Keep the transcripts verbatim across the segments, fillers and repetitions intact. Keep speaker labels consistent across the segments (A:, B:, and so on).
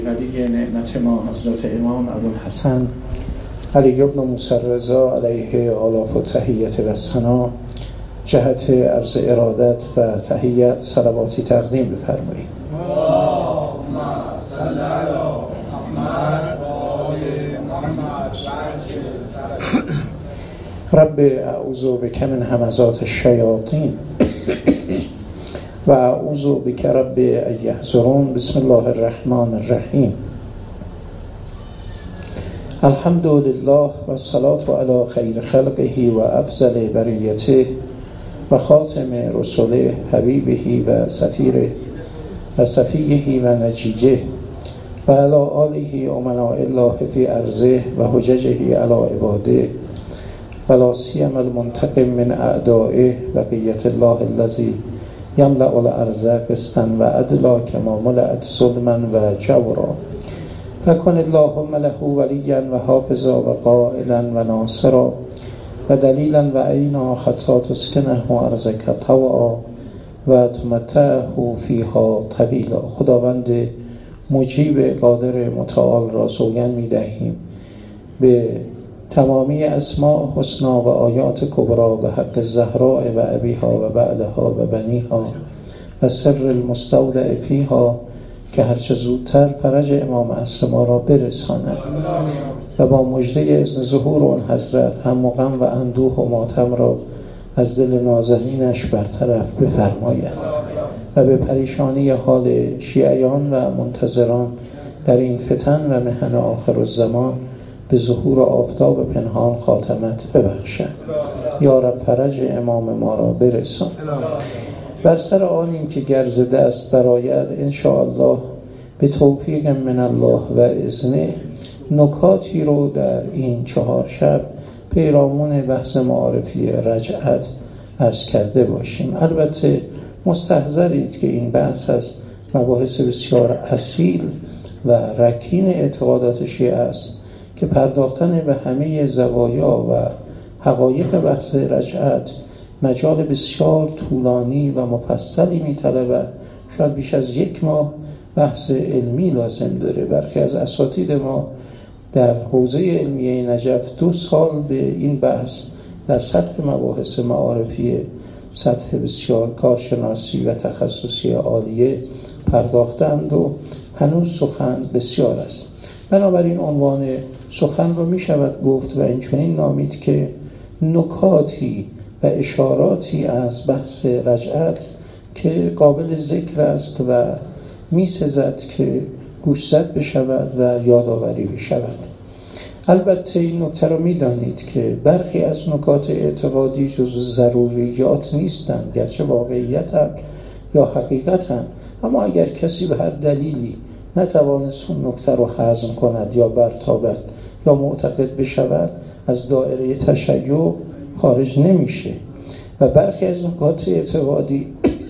A: ولی نعمت ما حضرت امام ابوالحسن علی بن موسی رضا علیه آلاف و تحیت و ثنا جهت عرض ارادت و تحیت صلواتی تقدیم بفرمایید.
B: اللهم صل علی محمد و آل محمد.
A: رب اعوذ بک من همزات الشیاطین و اعوذ بک رب ان یحضرون. بسم الله الرحمن الرحیم. الحمد لله و الصلاة علی خیر خلقه و افضل بریته و خاتم رسله حبیبه و سفیره و صفیه و نجیه و علی آله امناء الله فی ارضه و حججه علی عباده و لا سیما المنتقم من اعدائه بقیت الله الذی یملأ الارض قسطا و عدلا کما ملأت ظلما و جورا فکن اللهم له ولیا و حافظا و قائلا و ناصرا و دلیلا و عینا حتی تسکنه ارضک طوعا و تمتعه فیها طویلا. خداوند مجیب قادر متعال را سوگند می دهیم به تمامی اسماء حسنا و آیات کبرا و حق الزهراء و ابیها و بعلها و بنیها و سر المستودع فیها که هرچه زودتر فرج امام عصر ما را برساند و با مژده اذن ظهور اون حضرت هم غم و اندوه و ماتم را از دل نازنینش برطرف بفرماید و به پریشانی حال شیعیان و منتظران در این فتن و محن آخر الزمان به ظهور آفتاب پنهان خاتمت ببخشد. یا رب فرج امام ما را برسان. بر سر آنیم که گرز دست برآید ان شاء الله به توفیق من الله و اذنه نکاتی رو در این چهار شب پیرامون بحث معارفی رجعت عرض کرده باشیم. البته مستحضرید که این بحث از مباحث بسیار اصیل و رکین اعتقادات شیعه است که پرداختن به همه زوایا و حقایق بحث رجعت مجال بسیار طولانی و مفصلی می‌طلبد. شاید بیش از یک ماه بحث علمی لازم داره. برخی از اساتید ما در حوزه علمیه نجف دو سال به این بحث در سطح مباحث معارفی سطح بسیار کارشناسی و تخصصی عالیه پرداختند و هنوز سخن بسیار است. بنابراین عنوان سخن رو می شود گفت و اینچنین نامید که نکاتی و اشاراتی از بحث رجعت که قابل ذکر است و می سزد که گوشزد بشود و یادآوری بشود. البته این نکته رو می دانید که برخی از نکات اعتقادی جز ضروریات نیستند، گرچه واقعیتاً یا حقیقتاً، اما اگر کسی به هر دلیلی نتوانست اون نکته رو هضم کند یا برتابد یا معتقد بشود از دایره تشیع خارج نمیشه. و برخی از نکات اعتقادی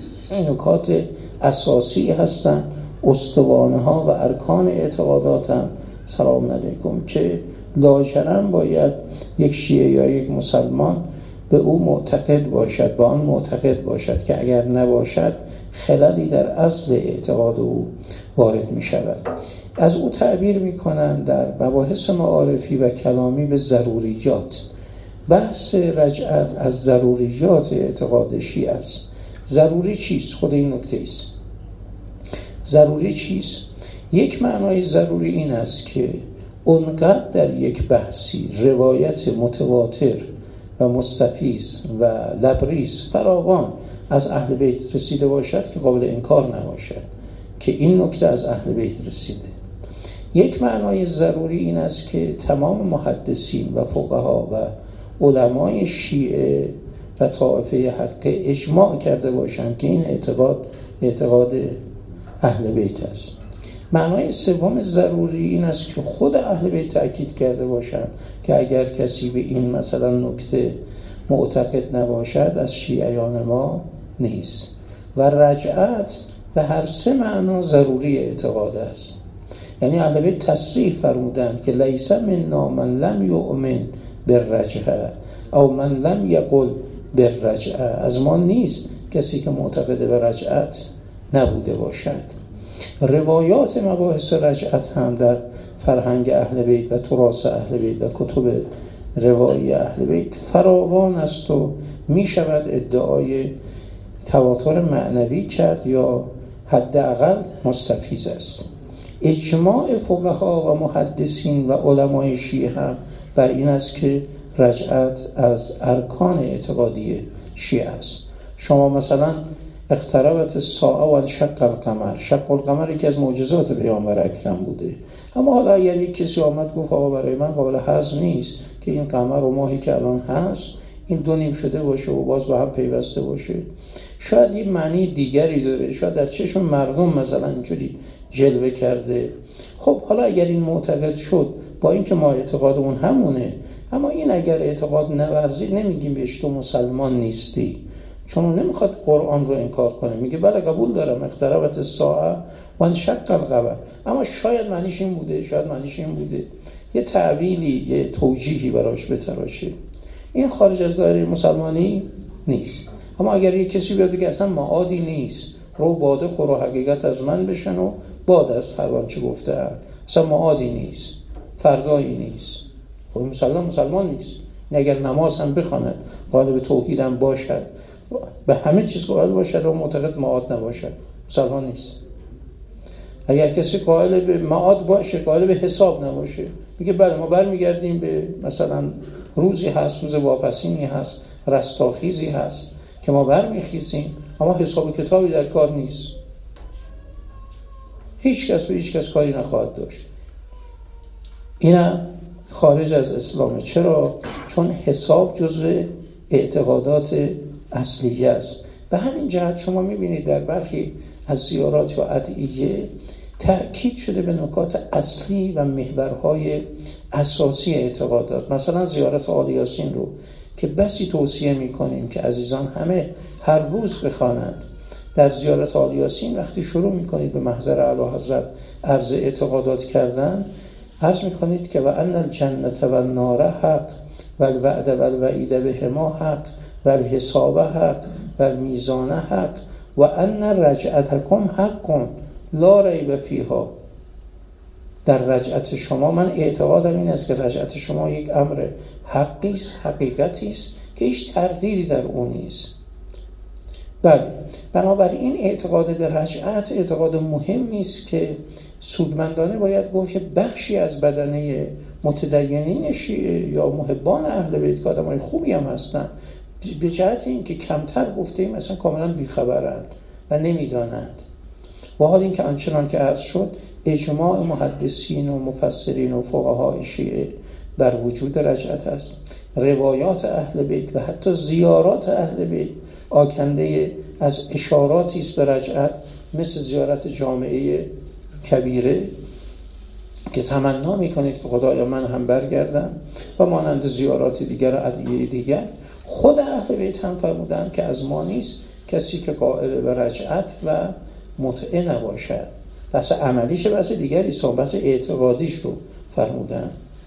A: نکات اساسی هستند، استوانه ها و ارکان اعتقادات هم سلام علیکم که لاجرم باید یک شیعه یا یک مسلمان به او معتقد باشد، به آن معتقد باشد که اگر نباشد خللی در اصل اعتقاد او وارد می شود. از او تعبیر می کنند در مباحث معارفی و کلامی به ضروریات. بحث رجعت از ضروریات اعتقاد شیعه است. ضروری چیست؟ خود این نکته است. ضروری چیست؟ یک معنای ضروری این است که اونقدر در یک بحثی روایت متواتر و مستفیض و لبریز فراوان از اهل بیت رسیده باشد که قابل انکار نباشد که این نکته از اهل بیت رسیده. یک معنای ضروری این است که تمام محدثین و فقها و علمای شیعه و طائفه حق اجماع کرده باشند که این اعتقاد اعتقاد اهل بیت است. معنای سوم ضروری این است که خود اهل بیت تأکید کرده باشند که اگر کسی به این مثلا نکته معتقد نباشد از شیعیان ما نیست. و رجعت به هر سه معنا ضروری اعتقاد است. یعنی اهل بیت تصریح فرمودند که لیس منا من لم یؤمن بالرجعه او من لم یقل بالرجعه، از ما نیست کسی که معتقد به رجعت نبوده باشد. روایات مباحث رجعت هم در فرهنگ اهل بیت و تراث اهل بیت و کتب روایی اهل بیت فراوان است و می شود ادعای تواتر معنوی کرد یا حداقل مستفیض است. اجماع فقها و محدثین و علمای شیعه هم بر این است که رجعت از ارکان اعتقادی شیعه است. شما مثلا اقتربت الساعه و انشق القمر، شق القمر یکی از معجزات پیامبر اکرم بوده، اما حالا اگر یک کسی آمد گفت آقا برای من قابل هضم نیست که این قمر و ماهی که الان هست این دو نیم شده باشه و باز به هم پیوسته باشه، شاید این معنی دیگری داره، شاید در چشم مردم مثلا اینجوری جلوه کرده. خب حالا اگر این معتقد شد، با اینکه ما اعتقادمون همونه، اما این اگر اعتقاد نورزید نمیگیم بهش تو مسلمان نیستی، چون اون نمیخواد قرآن رو انکار کنه، میگه بله قبول دارم اقتربت الساعه و انشق القمر، اما شاید معنیش این بوده، شاید معنیش این بوده، یه تعبیری یه توجیهی براش بتراشه. این خارج از دایره مسلمانی نیست. اما اگر یک کسی بیاد بگه اصلا معادی نیست، رو باده خور و حقیقت از من بشن و باد از هر چه گفته ام، اصلا معادی نیست، فردایی نیست، خب مسلمان مسلمان نیست. این اگر نماز هم بخواند، قالب توحید هم باشد، به همه چیز قائل باشد و معتقد معاد نباشد، مسلمان نیست. اگر کسی قائل به معاد باشه، قائل به حساب نباشه، میگه بله ما برمیگردیم به مثلا روزی هست، روز واپسینی هست، رستاخیزی هست که ما برمیخیزیم، اما حساب کتابی در کار نیست، هیچ کس و هیچ کس کاری نخواهد داشت. اینم خارج از اسلامه. چرا؟ چون حساب جزء اعتقادات اصلیه است. به همین جهت شما میبینید در برخی از زیارات و ادعیه تأکید شده به نکات اصلی و محورهای اساسی اعتقادات. مثلا زیارت آل یاسین رو که بسی توصیه میکنیم که عزیزان همه هر روز بخوانند. در زیارت آل یاسین وقتی شروع میکنید به محضر اعلیحضرت عرض اعتقادات کردن، عرض میکنید که و ان الجنت و النار حق و الوعد و الوعید بهما حق و الحساب حق و المیزان حق و ان رجعتکم حق لا ریب فیها. در رجعت شما من اعتقادم این است که رجعت شما یک امر حقی است، حقیقتی است که هیچ تردیدی در اون نیست. بله، بنابراین اعتقاد به رجعت اعتقاد مهمی است که سودمندانه باید گفت که بخشی از بدنه متدینین شیعه یا محبان اهل بیت که آدمای خوبی هم هستن، به جهت این که کمتر گفتیم مثلا کاملا بیخبرند و نمیدانند. و حال این که آنچنان که عرض شد اجماع محدثین و مفسرین و فقهای شیعه بر وجود رجعت است. روایات اهل بیت و حتی زیارات اهل بیت آکنده از اشاراتی است به رجعت، مثل زیارت جامعه کبیره که تمنا میکنید که خدایا من هم برگردم، و مانند زیارات دیگر و ادعیه دیگر. خود اهل بیت هم فرمودند که از ما نیست کسی که قائل به رجعت و متعه نباشد. بحث عملیش بحث دیگری است، بحث اعتقادیش رو فرمودن.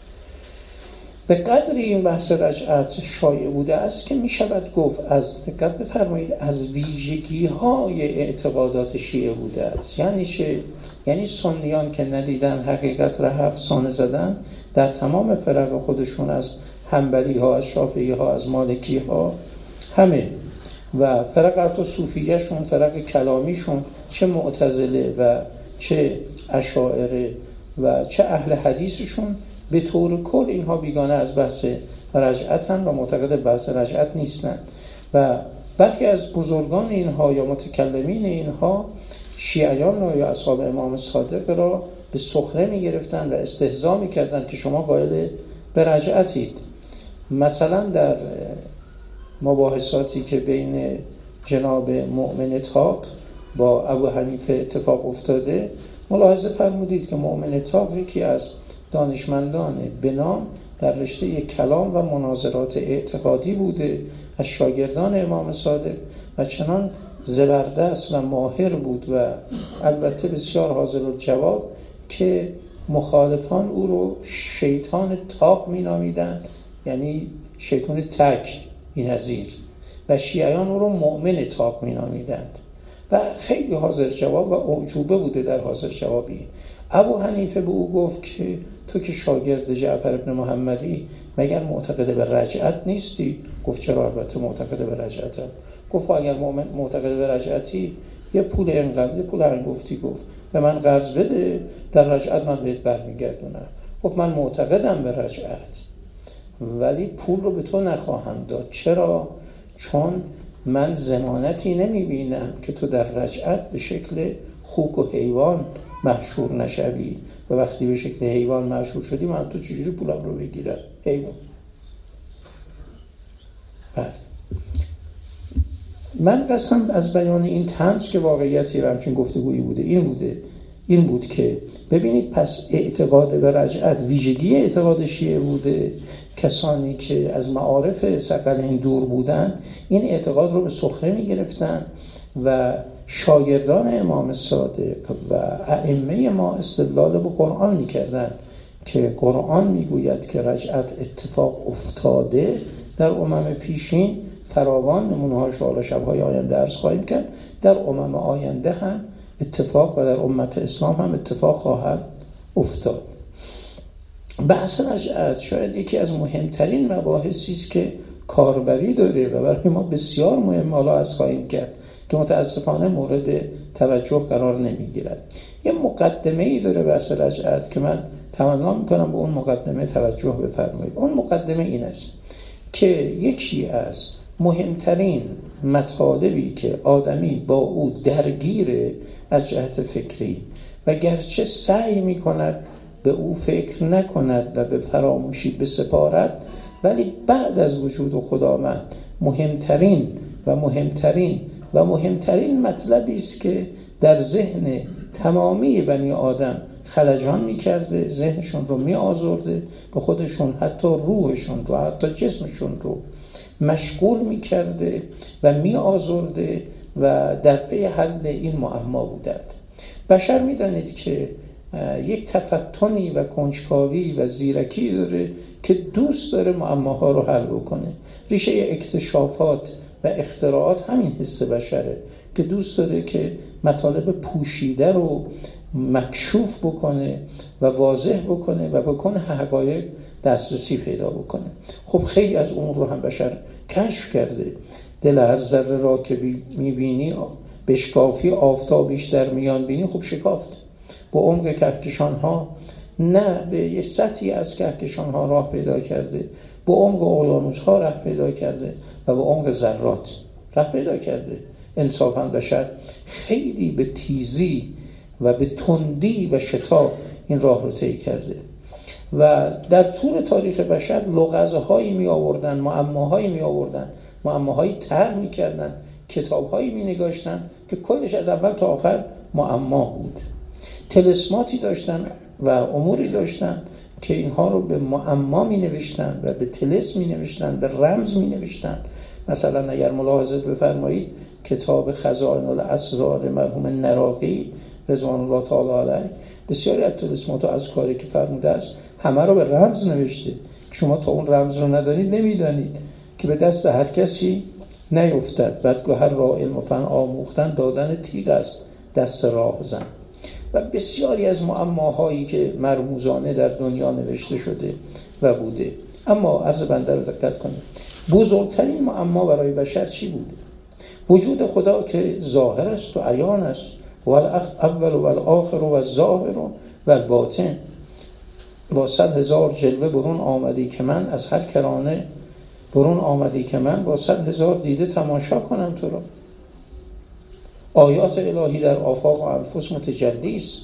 A: به قدری این بحث رجعت شایع بوده است که می شود گفت از دقت بفرمایید از ویژگی های اعتقادات شیعه بوده است. یعنی چه؟ یعنی سنیان که ندیدن حقیقت را افسانه زدن در تمام فرق خودشون، از حنبلی ها، از شافعی ها، از مالکی ها، همه و فرقات و صوفیه شون، فرق کلامیشون، چه معتزله و چه اشاعره و چه اهل حدیثشون، به طور کل اینها بیگانه از بحث رجعتن و معتقد بحث رجعت نیستن. و برخی از بزرگان اینها یا متکلمین اینها شیعیان را یا اصحاب امام صادق را به سخره می گرفتن و استهزا می کردن که شما قائل به رجعتید. مثلا در مباحثاتی که بین جناب مؤمن طاق با ابو حنیفه اتفاق افتاده، ملاحظه فرمودید که مؤمن طاق یکی از دانشمندان بنام در رشته کلام و مناظرات اعتقادی بوده، از شاگردان امام صادق، و چنان زبردست و ماهر بود و البته بسیار حاضر الجواب که مخالفان او رو شیطان طاق می نامیدن، یعنی شیطان تک بی‌نظیر، و شیعیان او رو مؤمن طاق می نامیدند. و خیلی حاضر جواب و اعجوبه بوده در حاضر جوابی. ابو حنیفه به او گفت که تو که شاگرد جعفر بن محمدی مگر معتقد به رجعت نیستی؟ گفت چرا؟ البته معتقد به رجعتم. گفت اگر معتقد به رجعتی یه پول انقدر، یه پول هنگفتی گفت به من قرض بده، در رجعت من بهت برمیگردونم. گفت من معتقدم به رجعت ولی پول رو به تو نخواهم داد. چرا؟ چون من ضمانتی نمیبینم که تو در رجعت به شکل خوک و حیوان محشور نشوی و وقتی به شکل حیوان محشور شدی من تو چجوری پولم رو بگیرم؟ حیوان. بله. من قسم از بیان این طنز که واقعیتی و همچین گفتگویی بوده این بوده این بود که ببینید پس اعتقاد به رجعت ویژگی اعتقاد شیعه بوده. کسانی که از معارف ثقلین دور بودن این اعتقاد رو به سخره می گرفتن و شاگردان امام صادق و ائمه ما استدلال به قرآن می کردن که قرآن می گوید که رجعت اتفاق افتاده در امم پیشین، فراوان نمونه هاش حالا شب‌های آینده عرض خواهیم کرد، در امم آینده هم اتفاق و در امت اسلام هم اتفاق خواهد افتاد. بحث رجعت شاید یکی از مهمترین مباحثی است که کاربری داره و برای ما بسیار مهم، حالا عرض خواهیم کرد که متاسفانه مورد توجه قرار نمیگیرد. یه مقدمه‌ای داره بحث رجعت که من تمنا میکنم به اون مقدمه توجه بفرمایید. اون مقدمه این است که یکی از مهمترین مطالبی که آدمی با او درگیره از جهت فکری و گرچه سعی میکند به او فکر نکند و به فراموشی بسپارد، ولی بعد از وجود خداوند مهمترین و مهمترین و مهمترین مطلبی است که در ذهن تمامی بنی آدم خلجان میکرده، ذهنشون رو میآزرده، به خودشون حتی روحشون رو حتی جسمشون رو مشغول میکرده و میآزرده و در پی حل این معما بودند. بشر میدانید که یک تفتنی و کنجکاوی و زیرکی داره که دوست داره معماها رو حل بکنه. ریشه اکتشافات و اختراعات همین حس بشره که دوست داره که مطالب پوشیده رو مکشوف بکنه و واضح بکنه و بکنه حقایق دسترسی پیدا بکنه. خب خیلی از امور رو هم بشر کشف کرده. دل هر ذره را که میبینی بشکافی آفتابیش در میان بینی. خب شکافت با عمق کهکشان ها، نه به یه سطحی از کهکشان ها راه پیدا کرده، با عمق اقیانوس ها راه پیدا کرده و با عمق ذرات راه پیدا کرده. انصافاً بشر خیلی به تیزی و به تندی و شتاب این راه رو طی کرده و در طول تاریخ بشر لغزه هایی می آوردن، معماهایی می آوردن، معماهایی طرح می کردن، کتابهایی می نگاشتن که کلش از اول تا آخر معما بود. طلسماتی داشتن و اموری داشتن که اینها رو به معما می نوشتن و به طلسم می نوشتن، به رمز می نوشتن. مثلا اگر ملاحظه بفرمایید کتاب خزائن الاسرار مرحوم نراقی رضوان الله تعالی علیه بسیاری از طلسمات و اذکاری که فرموده است همه رو به رمز نوشته که شما تا اون رمز رو ندانید نمیدانید که به دست هر کسی نیفتد. بدگوهر را علم و فن آموختن دادن تیغ است دست راهزن. و بسیاری از معماهایی که مرموزانه در دنیا نوشته شده و بوده. اما عرض بنده رو دقت کنید، بزرگترین معما برای بشر چی بوده؟ وجود خدا که ظاهر است و عیان است، اول و آخر و ظاهر و باطن. با صد هزار جلوه برون آمدی که من از هر کرانه برون آمدی که من با صد هزار دیده تماشا کنم تو را. آیات الهی در آفاق و انفس متجلی است.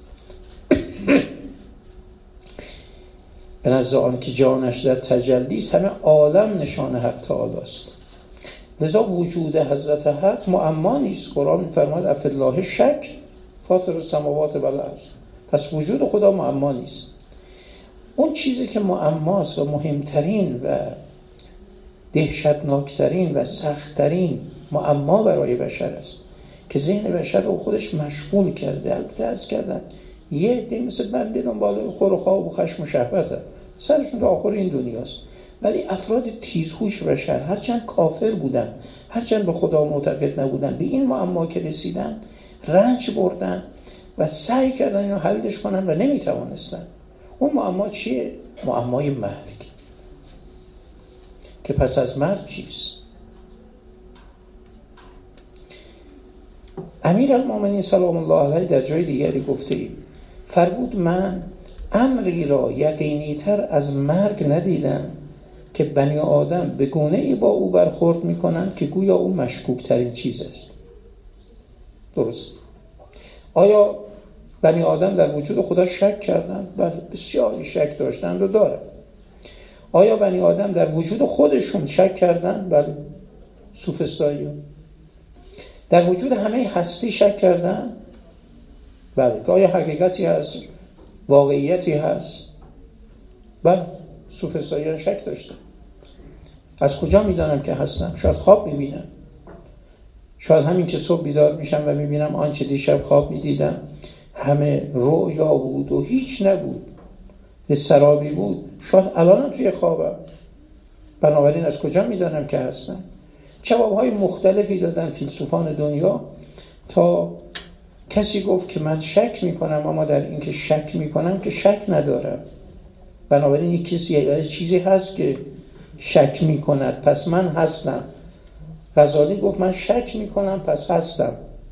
A: به نزد آن که جانش در تجلی است همه عالم نشان حق تعالی است. لذا وجود حضرت حق معما نیست. قرآن می‌فرماید افی الله شک فاطر السماوات و الارض. پس وجود خدا معما نیست. اون چیزی که معماست و مهمترین و دهشتناکترین و سختترین معما برای بشر است که ذهن بشر رو خودش مشغول کرده. البته عرض کردن یه عده مثل بنده دنبال خور و خواب و خشم و شهوت هست، سرشون تا آخر این دنیاست، ولی افراد تیزهوش بشر هرچند کافر بودن، هرچند به خدا معتقد نبودن، به این معما که رسیدن رنج بردن و سعی کردن اینو حلش کنن و نمیتوانستن. اون معما چیه؟ معمای مرگ. که پس از مرگ چیست؟ امیرالمومنین سلام الله علیه در جای دیگری گفته ایم فرمود من امری را یقینی تر از مرگ ندیدم که بنی آدم به گونه‌ای با او برخورد میکنند که گویا او مشکوک ترین چیز است. درست. آیا بنی آدم در وجود خدا شک کردند؟ بله، بسیاری شک داشتند و دارند. آیا بنی آدم در وجود خودشون شک کردند؟ بله، سوفسطائیون. در وجود همه هستی شک کردند؟ بله. آیا حقیقتی هست؟ واقعیتی هست؟ بله، سوفسطائیون شک داشتن. از کجا میدانم که هستم؟ شاید خواب میبینم، شاید همین که صبح بیدار میشم و میبینم آنچه دیشب خواب میدیدم همه رؤیا بود و هیچ نبود، یه سرابی بود. شاید الانم توی خوابم. بنابراین از کجا میدانم که هستم؟ جوابهای مختلفی دادن فیلسوفان دنیا تا کسی گفت که من شک میکنم، اما در این که شک میکنم که شک ندارم. بنابراین یک کسی یه چیزی هست که شک میکند، پس من هستم. غزالی گفت من شک میکنم پس هستم.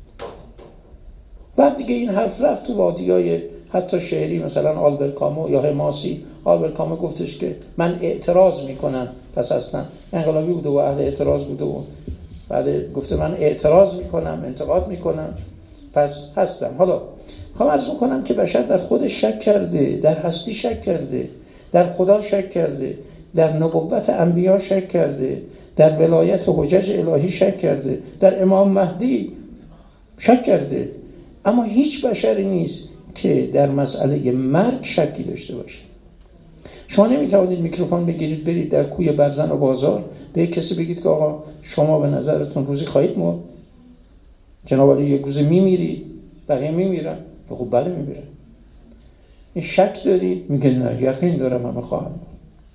A: بعد دیگه این حرف رفت تو وادیای حتی شعری، مثلا آلبر کامو یا حماسی. آلبر کامو گفتش که من اعتراض میکنم پس هستم. انقلابی بوده و اهل اعتراض بوده و بعد گفته من اعتراض میکنم، انتقاد میکنم پس هستم. حالا خواهم عرض میکنم که بشر در خودش شک کرده، در هستی شک کرده، در خدا شک کرده، در نبوت انبیا شک کرده، در ولایت و حجج الهی شک کرده، در امام مهدی شک کرده. اما هیچ بشری نیست که در مسئله مرگ شکی داشته باشه. شما نمیتوانید میکروفون بگیرید برید در کوی برزن و بازار به یک کسی بگید که آقا شما به نظرتون روزی خواهید مرد؟ جناب علی یک روز میمیرید، بقیه میمیرن. خب بله میمیرن. این شک دارید؟ میگه نه، یقین دارم همه خواهم مرد.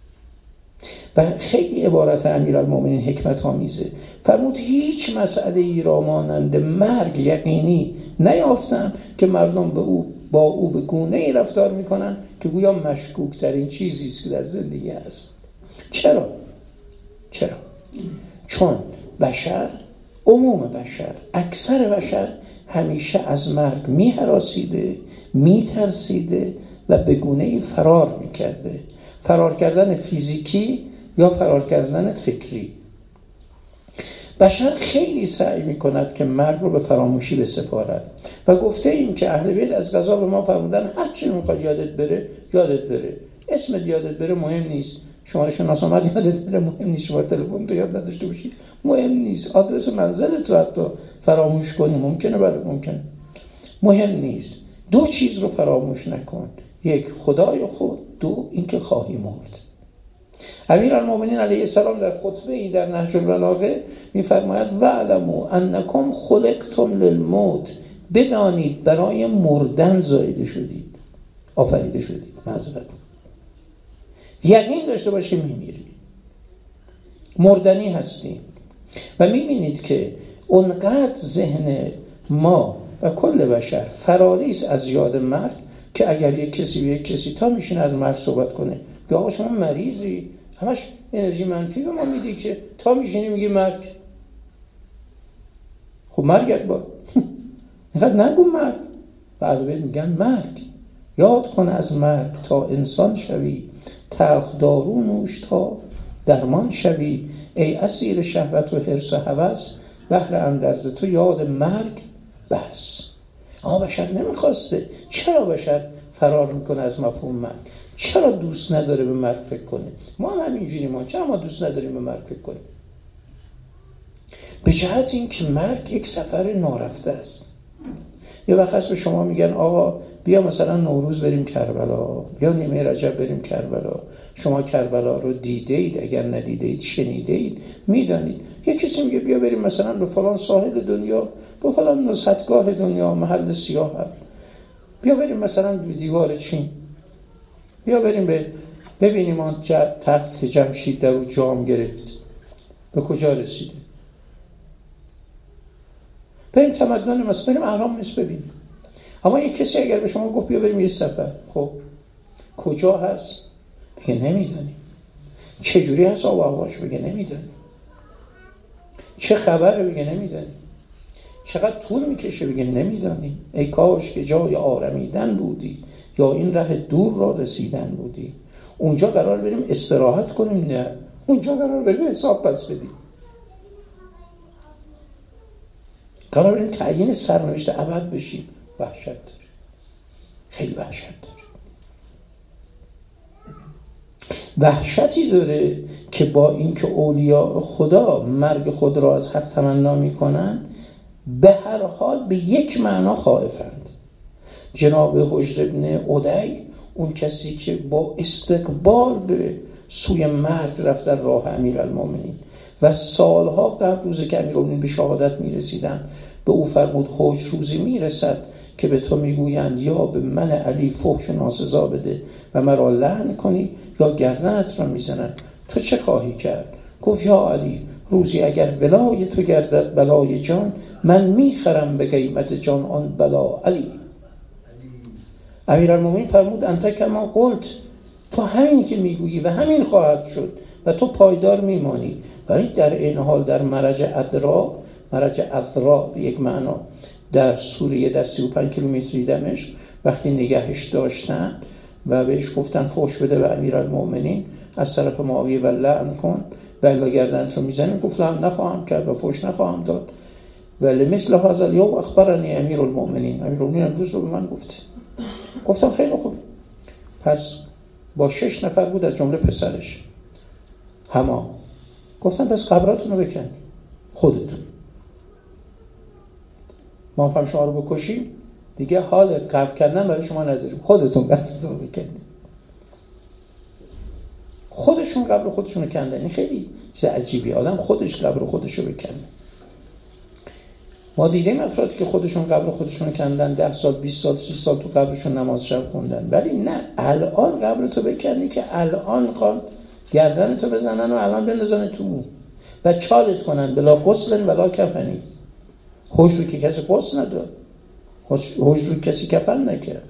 A: و خیلی عبارت امیرالمومنین حکمت آمیزه. فرمود هیچ مسئله ای را مانند مرگ یقینی نیافتم که مردم به او با او به گونه‌ای رفتار میکنن که گویا مشکوک ترین چیزی است که در زندگی هست. چرا؟ چرا؟ چون بشر، عموم بشر، اکثر بشر همیشه از مرگ می‌هراسیده، می‌ترسیده و به گونه‌ای فرار می‌کرده. فرار کردن فیزیکی یا فرار کردن فکری. بشر خیلی سعی می‌کند که مرگ رو به فراموشی بسپارد و گفته ایم که اهل بیت از قضا به ما فرمودن هر چی می‌خواد یادت بره یادت بره. اسمت یادت بره مهم نیست، شماره شناسنامه یادت بره مهم نیست، شماره تلفن تو یاد نداشته باشی مهم نیست، آدرس منزلت رو حتی فراموش کنی ممکنه، بله ممکنه، مهم نیست. دو چیز رو فراموش نکن، یک خدای خود، دو اینکه خواهی مرد. امیرالمومنین علیه السلام در خطبه ای در نهج البلاغه می‌فرماید واعلموا انکم خلقتم للموت، بدانید برای مردن زایده شدید، آفریده شدید. معذرت، یقین داشته باشید میمیرید، مردنی هستیم. و میبینید که اونقدر ذهن ما و کل بشر فراریز از یاد مرگ که اگر یک کسی به یک کسی تا میشینه از مرگ صحبت کنه، یا آقا شما مریضی، همش انرژی منفی به ما میدی که تا میشینی میگی مرگ. خب مرگت با اینقدر نگو مرگ. بعد میگن مرگ، یاد کن از مرگ تا انسان شوی، تلخ دارو نوش تا درمان شوی، ای اسیر شهوت و حرص و هوس، بهر اندرز تو یاد مرگ بس. اما بشر نمیخواسته. چرا بشر فرار میکنه از مفهوم مرگ؟ چرا دوست نداره به مرگ فکر کنه؟ ما هم همینجوری، ما چرا ما دوست نداریم به مرگ فکر کنیم؟ به جهت این که مرگ یک سفر نارفته است. یه وقت هست به شما میگن آقا بیا مثلا نوروز بریم کربلا، بیا نیمه رجب بریم کربلا. شما کربلا رو دیده اید؟ اگر ندیده اید شنیده اید، میدانید. یه کسی میگه بیا بریم مثلا به فلان ساحل دنیا، به فلان نزهتگاه دنیا، محل سیاحت، بیا بریم مثلا به دیوار چین، بیا بریم به ببینیم آن تخت که جمشید در او جام گرفت به کجا رسیده. بریم تمدن مصر، بریم اهرام نیست ببینیم. اما یک کسی اگر به شما گفت بیا بریم یه سفر، خب کجا هست؟ بگه نمیدونیم. چجوری هست آب و هواش؟ بگه نمیدونیم. چه خبره؟ بگه نمیدونیم. چقدر طول میکشه؟ بگه نمیدونیم. ای کاش که جای آرمیدن بودی یا این ره دور را رسیدن بودی. اونجا قرار بریم استراحت کنیم؟ نه، اونجا قرار بریم حساب پس بدیم. قرار بریم تعیین سرنوشت ابد بشیم. وحشت داره، خیلی وحشت داره. وحشتی داره که با اینکه اولیاء خدا مرگ خود را از حق تمنا میکنن، به هر حال به یک معنا خائفند. جناب حجر ابن عدی، اون کسی که با استقبال به سوی مرگ رفت در راه امیرالمومنین و سالها قبل روزی که امیرالمومنین به شهادت میرسیدن به او فرمود حجر روزی میرسد که به تو میگویند یا به من علی فحش و ناسزا بده و مرا لعن کنی یا گردنت را میزنن، تو چه خواهی کرد؟ گفت یا علی، روزی اگر ولای تو گردد بلای جان، من میخرم به قیمت جان آن بلا علی. امیرالمومنین فرمود انت کما قلت، تو همین که میگویی و همین خواهد شد و تو پایدار میمانی. ولی در این حال در مرج ادرا، مرج ادرا به یک معنا در سوریه در سی و پنج کیلومتری دمشق، وقتی نگهش داشتن و بهش گفتن فحش بده به امیرالمومنین از طرف معاویه و لعن کن و الا گردنت رو میزنیم، گفت لعن نخواهم کرد و فحش نخواهم داد. ولی مثل هذا اليوم اخبرنی امیرالمومنین، امیرالمومنین امروز رو به من گفت. گفتم خیلی خوب. پس با شش نفر بود از جمله پسرش هما. گفتم پس قبراتون رو بکن خودتون، ما هم شما رو بکشیم دیگه، حال قبر کردن برای شما نداریم، خودتون قبرتون رو بکنید. خودشون قبر خودشون رو کندن. این خیلی چیز عجیبی، آدم خودش قبر خودش رو بکنه. ما دیدیم افرادی که خودشون قبر خودشون رو کندن، ده سال بیست سال سی سال تو قبرشون نماز شب خوندن. ولی نه، الان قبرتو بکنی که الان قام گردنتو بزنن و الان بندازن تو مو و چالت کنن بلا غسل ولا کفنی. هوش رو که کسی غسل نداد، هوش رو کسی کفن نکرد.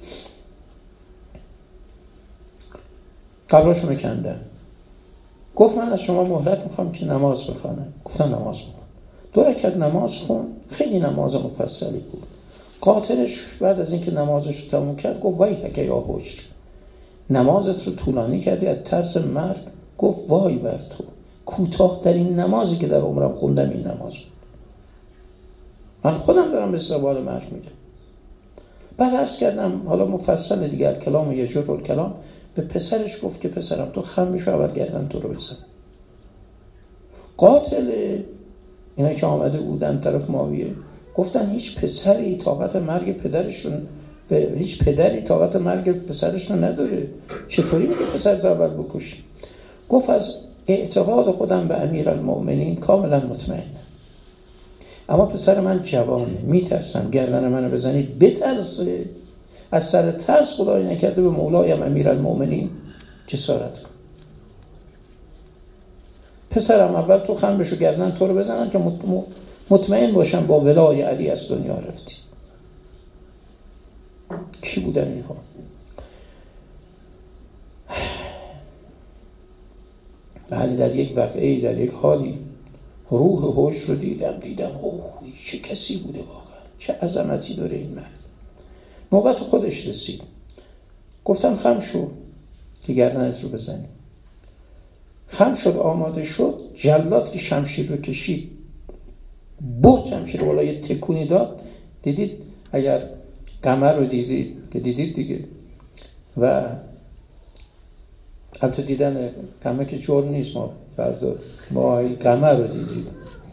A: قبرشون رو کندن. گفت من از شما مهلت میخوام که نماز بخوانم. گفتم نماز بخون. دو رکعت نماز خون، خیلی نماز مفصلی بود. قاتلش بعد از اینکه نمازش رو تموم کرد گفت وای حکه یا حجر، نمازت رو طولانی کردی از ترس مرگ. گفت وای بر تو، کوتاه ترین نمازی که در عمرم خوندم این نماز بود. من خودم دارم به استقبال مرگ میرم. بعد عرض کردم حالا مفصل دیگر کلام و یجر الکلام، به پسرش گفت که پسرم تو خم بشو اول گردن تو رو بزن. قاتل اینا که آمده بودن طرف معاویه گفتن هیچ پسری طاقت مرگ پدرشون، به هیچ پدری طاقت مرگ پسرشون نداره، چطوری میگه پسرت اول بکشی؟ گفت از اعتقاد خودم به امیرالمومنین کاملا مطمئنم، اما پسر من جوانه، میترسم گردن منو بزنید بترسه، از سر ترس خدای نکرده به مولایم امیرالمومنین جسارت کن. پسرم اول تو خم بشو گردن تو رو بزنن که مطمئن باشم با ولای علی از دنیا رفتی. کی بودن اینها؟ بله در یک واقعی، در یک حالی روح هوش رو دیدم دیدم اوه چه کسی بوده واقعا، چه عظمتی داره این مرد. نوبت خودش رسید. گفتم خم شو که گردنت رو بزنی. خم شد، آماده شد. جلاد که شمشیر رو کشید بود شمشیر رو بالا یه تکونی داد. دیدید اگر قمر رو دیدید که دیدید دیگه، و البته دیدن قمر که جور نیست، ما فردا ما قمر رو دیدید.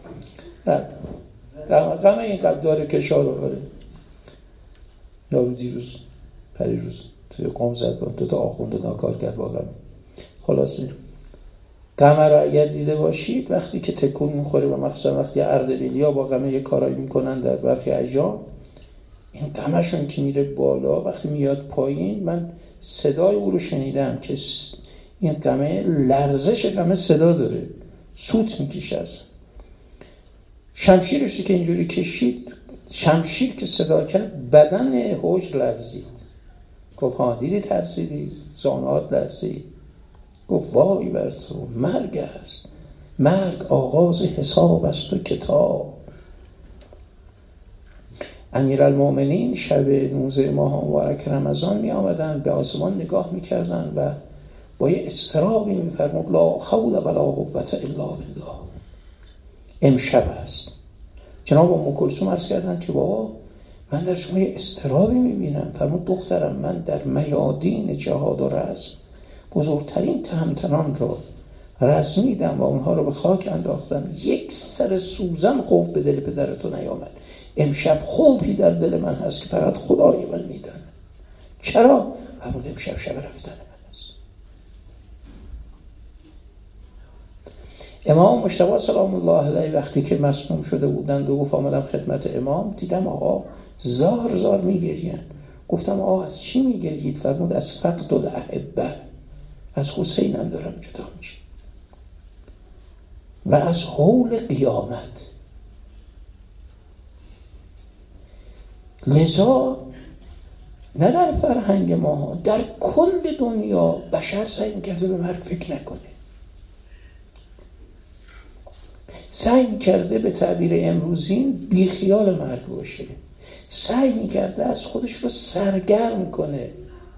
A: قمر این قبل داره کشار رو باره یارو دیروز پری روز توی قوم زد با دو تا آخونده ناکار کرد با قمر. خلاصه قمر رو اگر دیده باشید وقتی که تکون میخوره و مخصوصا وقتی اردبیلیا با قمر یه کارایی میکنن در برخی ایام، این قمرشون که میره بالا وقتی میاد پایین، من صدای او رو شنیدم که این قمه لرزش قمه صدا داره، سوت میکشه. از شمشیرش که اینجوری کشید، شمشیر که صدا کرد بدن حجر لرزید. گفت ها دیدی ترسیدی؟ زانوات لرزید. گفت وای بر تو، مرگ است، مرگ آغاز حساب است و کتاب. امیرالمؤمنین شب نوزده ماه مبارک رمضان می آمدن، به آسمان نگاه می کردن و با یه اضطرابی می فرمود لا حول ولا قوة الا بالله. امشب است. جناب ام کلثوم عرض کردن که بابا من در شما یه اضطرابی می بینم. فرمود دخترم، من در میادین جهاد و رزم بزرگترین تهمتنان رو رزمیدم و اونها رو به خاک انداختم، یک سر سوزن خوف به دل پدرتو نیامد. امشب خوفی در دل من هست که فقط خدای من میدونه. چرا؟ فرمود امشب شب رفتن من است. امام مجتبی سلام الله علیه وقتی که مسموم شده بودند و گفت آمدم خدمت امام، دیدم آقا زار زار میگرین. گفتم آقا از چی میگرید؟ فرمود از فقد الاحبه، از حسینم دارم جدا میشم و از حول قیامت. لذا نه در فرهنگ ما، در کل دنیا بشر سعی کرده به مرگ فکر نکنه. سعی کرده به تعبیر امروزین بی خیال مرگ باشه. سعی میکرده از خودش رو سرگرم کنه.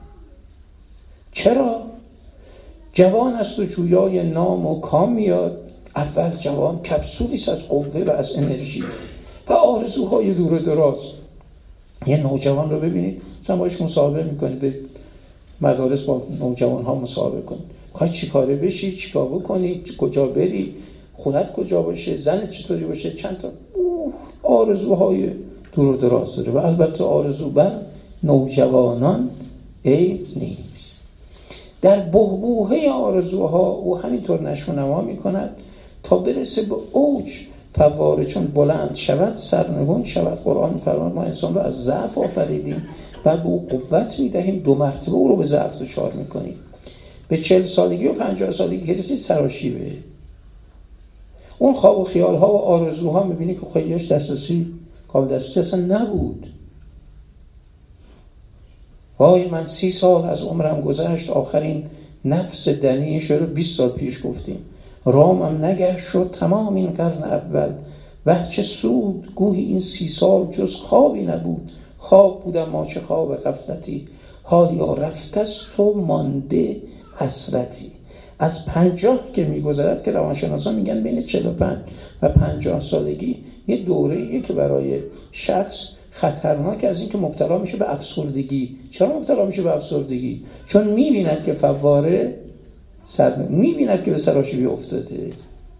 A: چرا؟ جوان است و جویای نام و کام میاد. اول جوان کپسولیست از قوه و از انرژی و آرزوهای دور و دراز. یه نوجوان رو ببینید، مثلا باش مصاحبه میکنید، به مدارس با نوجوان ها مصاحبه کنید، خواهی چی کاره بشی، چی کار بکنی، کجا بری، خونت کجا باشه، زنت چطوری باشه، چند تا آرزوهای دور و دراز داره. و البته آرزو بر نوجوانان عیب نیست. در بحبوحه آرزوها او همینطور نشونما میکند تا برسه به اوج. فواره چون بلند شود سرنگون شود. قرآن فرمان ما انسان رو از ضعف آفریدیم، بعد به او قوت میدهیم، دو مرتبه او رو به ضعف دچار میکنیم. به چهل سالگی و پنجاه سالگی که رسید سراشیبه. اون خواب و خیالها و آرزوها میبینی که خیلیش دسترسی قابل دسترسی اصلا نبود. وای من سی سال از عمرم گذشت، آخرین نفس دنیش رو بیست سال پیش گفتیم. رامم نگشت شد تمام این قرن اول، وحچه سود گوهی این سی سال جز خوابی نبود. خواب بودم ما چه خواب غفلتی، حالیا رفتست و مانده حسرتی. از پنجاه که میگذرد که روانشناسان میگن بین چهل و پنج و پنجاه سالگی یه دوره‌ایه که برای شخص خطرناک از این که مبتلا میشه به افسردگی. چرا مبتلا میشه به افسردگی؟ چون میبیند که فواره سر میبیند که به سراشیبی افتاده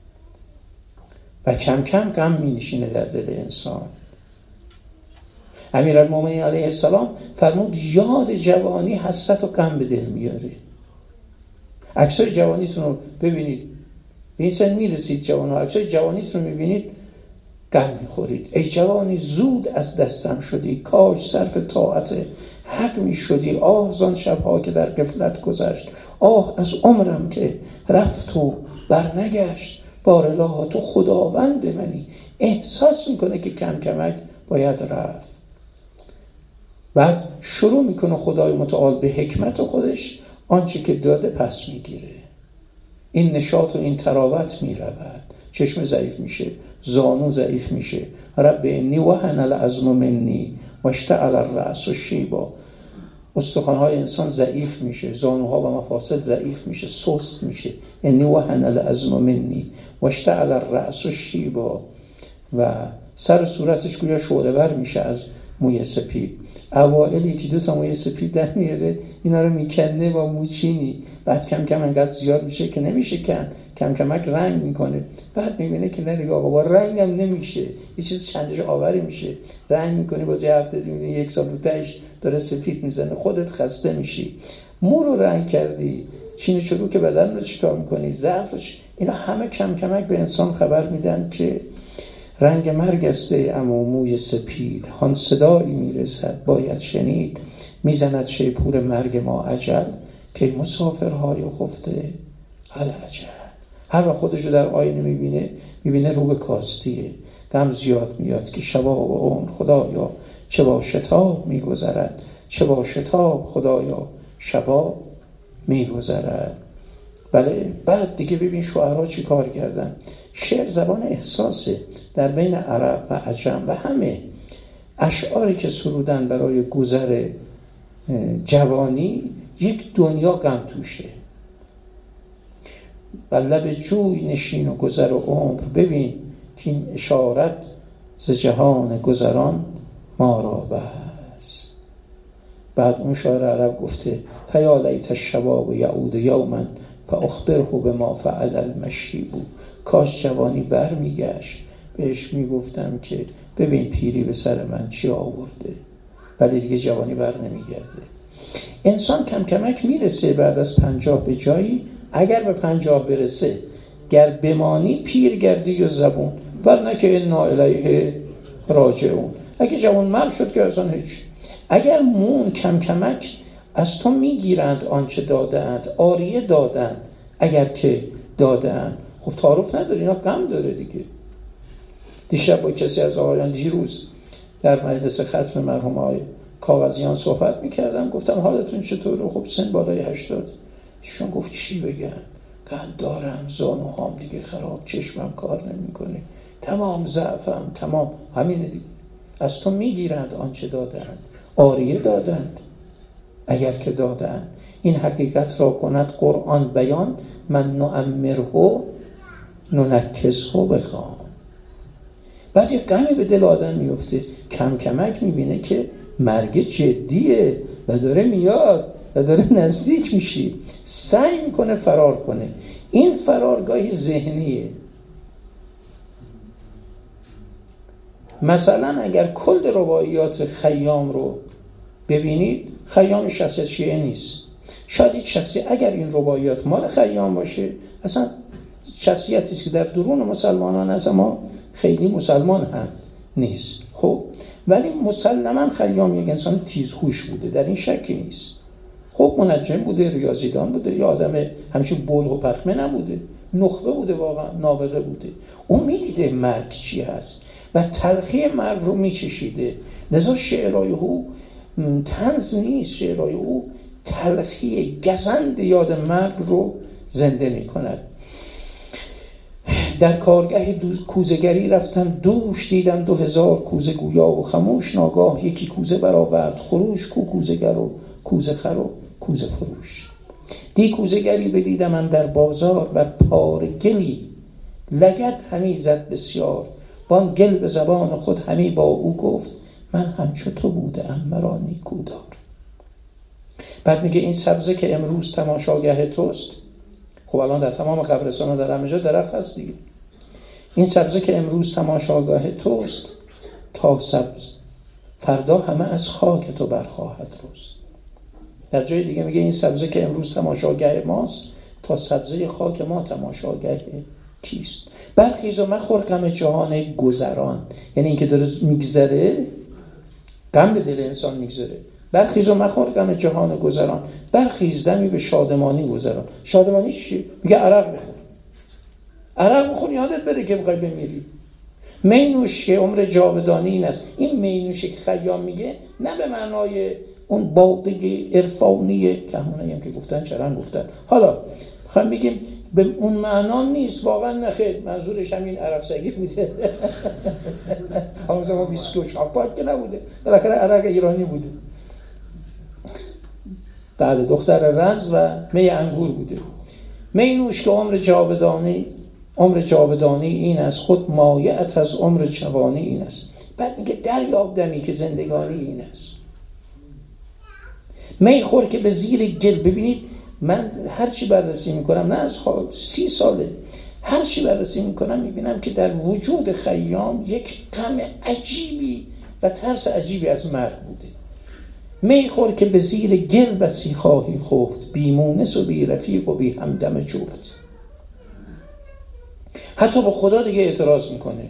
A: و کم کم غم مینشینه در دل انسان. امیرالمؤمنین علیه السلام فرمود یاد جوانی حسرت و غم به دل میاره. عکسای جوانیتون رو ببینید، به این سن میرسید جوان ها، عکسای جوانیتون رو میبینید غم میخورید. ای جوانی زود از دستم شدی، کاش صرف طاعت حق میشدی. آه زان شبها که در غفلت گذشت، آه از عمرم که رفت و برنگشت. بارالله تو خداوند منی. احساس میکنه که کم کمک باید رفت. بعد شروع میکنه خدای متعال به حکمت خودش آنچه که داده پس میگیره. این نشاط و این تراوت میرود، چشم ضعیف میشه، زانو ضعیف میشه. رب انی وهن العظم منی واشتعل الرأس شیبا. استخوان‌های انسان ضعیف میشه، زانوها و مفاصل ضعیف میشه، سست میشه. انی وهن العظم منی واشتعل الرأس شیبا. و سر صورتش گویا شعله‌ور میشه از موی سپید. اوائلی که دو تا موی سپید در میاره، اینا رو میکنه با موچینی. بعد کم کم انقدر زیاد میشه که نمیشه کن، کم کمک رنگ میکنه. بعد میبینه که نه دیگه آقا با رنگ هم نمیشه، یه چیز چندش آوری میشه، رنگ میکنی، باز یه هفته دیگه یک سال بودش داره سفید میزنه، خودت خسته میشی. مو رو رنگ کردی، چین شروع که بدن رو چیکار میکنی، ضعفش. اینا همه کم کمک به انسان خبر میدن که رنگ مرگ است اما موی سپید. هان صدایی میرسد باید شنید، میزند شیپور مرگ ما اجل. که مسافرهای خفته العجب. هر وقت خودش رو در آینه میبینه میبینه رو به کاستیه، غم زیاد میاد که شباب و عمر خدایا چه با شتاب میگذرد، چه با شتاب خدایا شباب میگذرد. بله. بعد دیگه ببین شعرها چی کار کردن. شعر زبان احساسه در بین عرب و عجم و همه اشعاری که سرودن برای گذر جوانی یک دنیا غم توشه. بر لب جوی نشین و گذر و عمر ببین که این اشارت ز جهان گذران ما را بس. بعد اون شاعر عرب گفته فیا لیت الشباب یعود یوما فاخبره بما فعل المشیب. کاش جوانی بر میگشت بهش میگفتم که ببین پیری به سر من چی آورده، ولی دیگه جوانی بر نمیگرده. انسان کم کمک میرسه بعد از پنجاه به جایی، اگر به پنجاه برسه گر بمانی پیر گردی و زبون، ورنه که انا الیه راجعون. اگه جوان مرد شد که اصلا هیچ. اگر مون کم کمک از تو میگیرند آنچه دادند، آریه دادند اگر که دادند. خب تعارف نداره، اینا غم داره دیگه. دیشب با کسی از آقایان دیروز در مجلس ختم مرحوم آقای کاغذیان صحبت میکردم، گفتم حالتون چطوره؟ خب سن بالای هشتاد. ایشون گفت چی بگم، قند دارم، زانوهام دیگه خراب، چشمم کار نمیکنه، تمام ضعفم، تمام همینه دیگه. از تو میگیرند آنچه دادند، آریه دادند اگر که دادند. این حقیقت را کند قرآن بیان، من نعمره ننکسه بخوان. بعد یه غمی به دل آدم میفته، کم کمک میبینه که مرگ جدیه و داره میاد و داره نزدیک میشی، سعی میکنه فرار کنه. این فرارگاهی ذهنیه. مثلا اگر کل رباعیات خیام رو ببینید، خیام شخصیت شیعه نیست. شاید یک شخصی اگر این رباعیات مال خیام باشه، اصلا شخصیتی که در درون مسلمانان هست اما خیلی مسلمان هم نیست. خب ولی مسلما خیام یک انسان تیزهوش بوده، در این شکی نیست. خب منجم بوده، ریاضیدان بوده، یا آدم همیشه بلغ و پخمه نبوده، نخبه بوده، واقعا نابغه بوده. اون میدیده مرگ چی هست و تلخی مرگ رو میچشیده. لذا شعرهای او طنز نیست، شعرهای او تلخی گزند یاد مرگ رو زنده میکند. در کارگاه کوزه‌گری رفتم دوش، دیدم دو هزار کوزه گویا و خموش. ناگاه یکی کوزه برآورد خروش، کو کوزه‌گر و کوزه خر و کوزه فروش. دی کوزه‌گری بدیدم من در بازار، بر پار گلی لگد همی زد بسیار. بان گل به زبان خود همی با او گفت، من همچو تو بودم مرا نیکودار. بعد میگه این سبزه که امروز تماشاگاه توست. خب الان در تمام قبرستان و در همه جا درخت هست دیگه. این سبزه که امروز تماشاگاه توست، تا سبز فردا همه از خاک تو برخواهد رست. در جای دیگه میگه این سبزه که امروز تماشاگاه ماست، تا سبزه خاک ما تماشاگاه کیست. برخیز و مخور غم جهان گذران، یعنی این که داره میگذره، غم به دل انسان میگذره. برخیز و مخور غم جهان گذران، برخیز دمی به شادمانی گذران. شادمانی چیه؟ میگه عرق بخور، عرق بخور یادت بره که بخوای بمیری. می نوش که عمر جاودانی این است. این می نوش که خیام میگه نه به معنای اون باده عرفانی که همونایی هم که گفتن چرا گفتن، حالا میخوام بگیم به اون معنا نیست، واقعا نخیر، منظورش همین عرق سگی بوده. همون زمان بیسکی و شاپات که نبوده، بالاخره عرق ایرانی بوده. بله، دختر رز و می انگور بوده. می نوش که عمر جاودانی عمر جاودانی این است، خود مایعت از عمر جوانی این است. بعد میگه دریاب دمی که زندگانی این است. می خور که به زیر گل. ببینید من هر چی بررسی میکنم، نه از سی ساله، هر چی بررسی میکنم میبینم که در وجود خیام یک غم عجیبی و ترس عجیبی از مرگ بوده. می خور که به زیر گل بسی خواهی خفت، بی مونس و بی رفیق و بی همدم جفت. حتی با خدا دیگه اعتراض میکنه،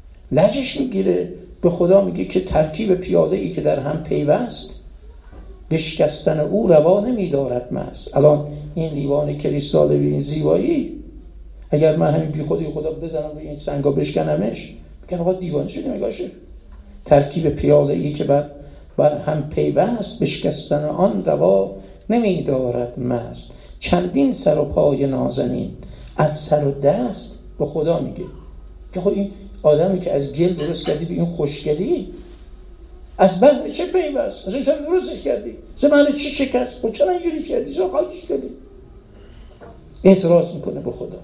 A: لجش میگیره، به خدا میگه که ترکیب پیاده ای که در هم پیوست بشکستن او روا نمی دارد مست. الان این لیوان کریستال به این زیبایی، اگر من همین بی خودی خدا بزنم روی این سنگا بشکنمش، بگن آقا دیوانه شدی مگاشه. ترکیب پیاله ای که بر بر هم پیوست، بشکستن آن روا نمی دارد مست. چندین سر و پای نازنین، از سر و دست به خدا میگه که خب این آدمی که از گل درست کردی به این خوشگلی، از بحر چه پیوست؟ از این چرا درستش کردی؟ زمان چی شکست؟ و چرا اینجوری کردی؟ چرا خاکش کردی؟ اعتراض میکنه به خدا.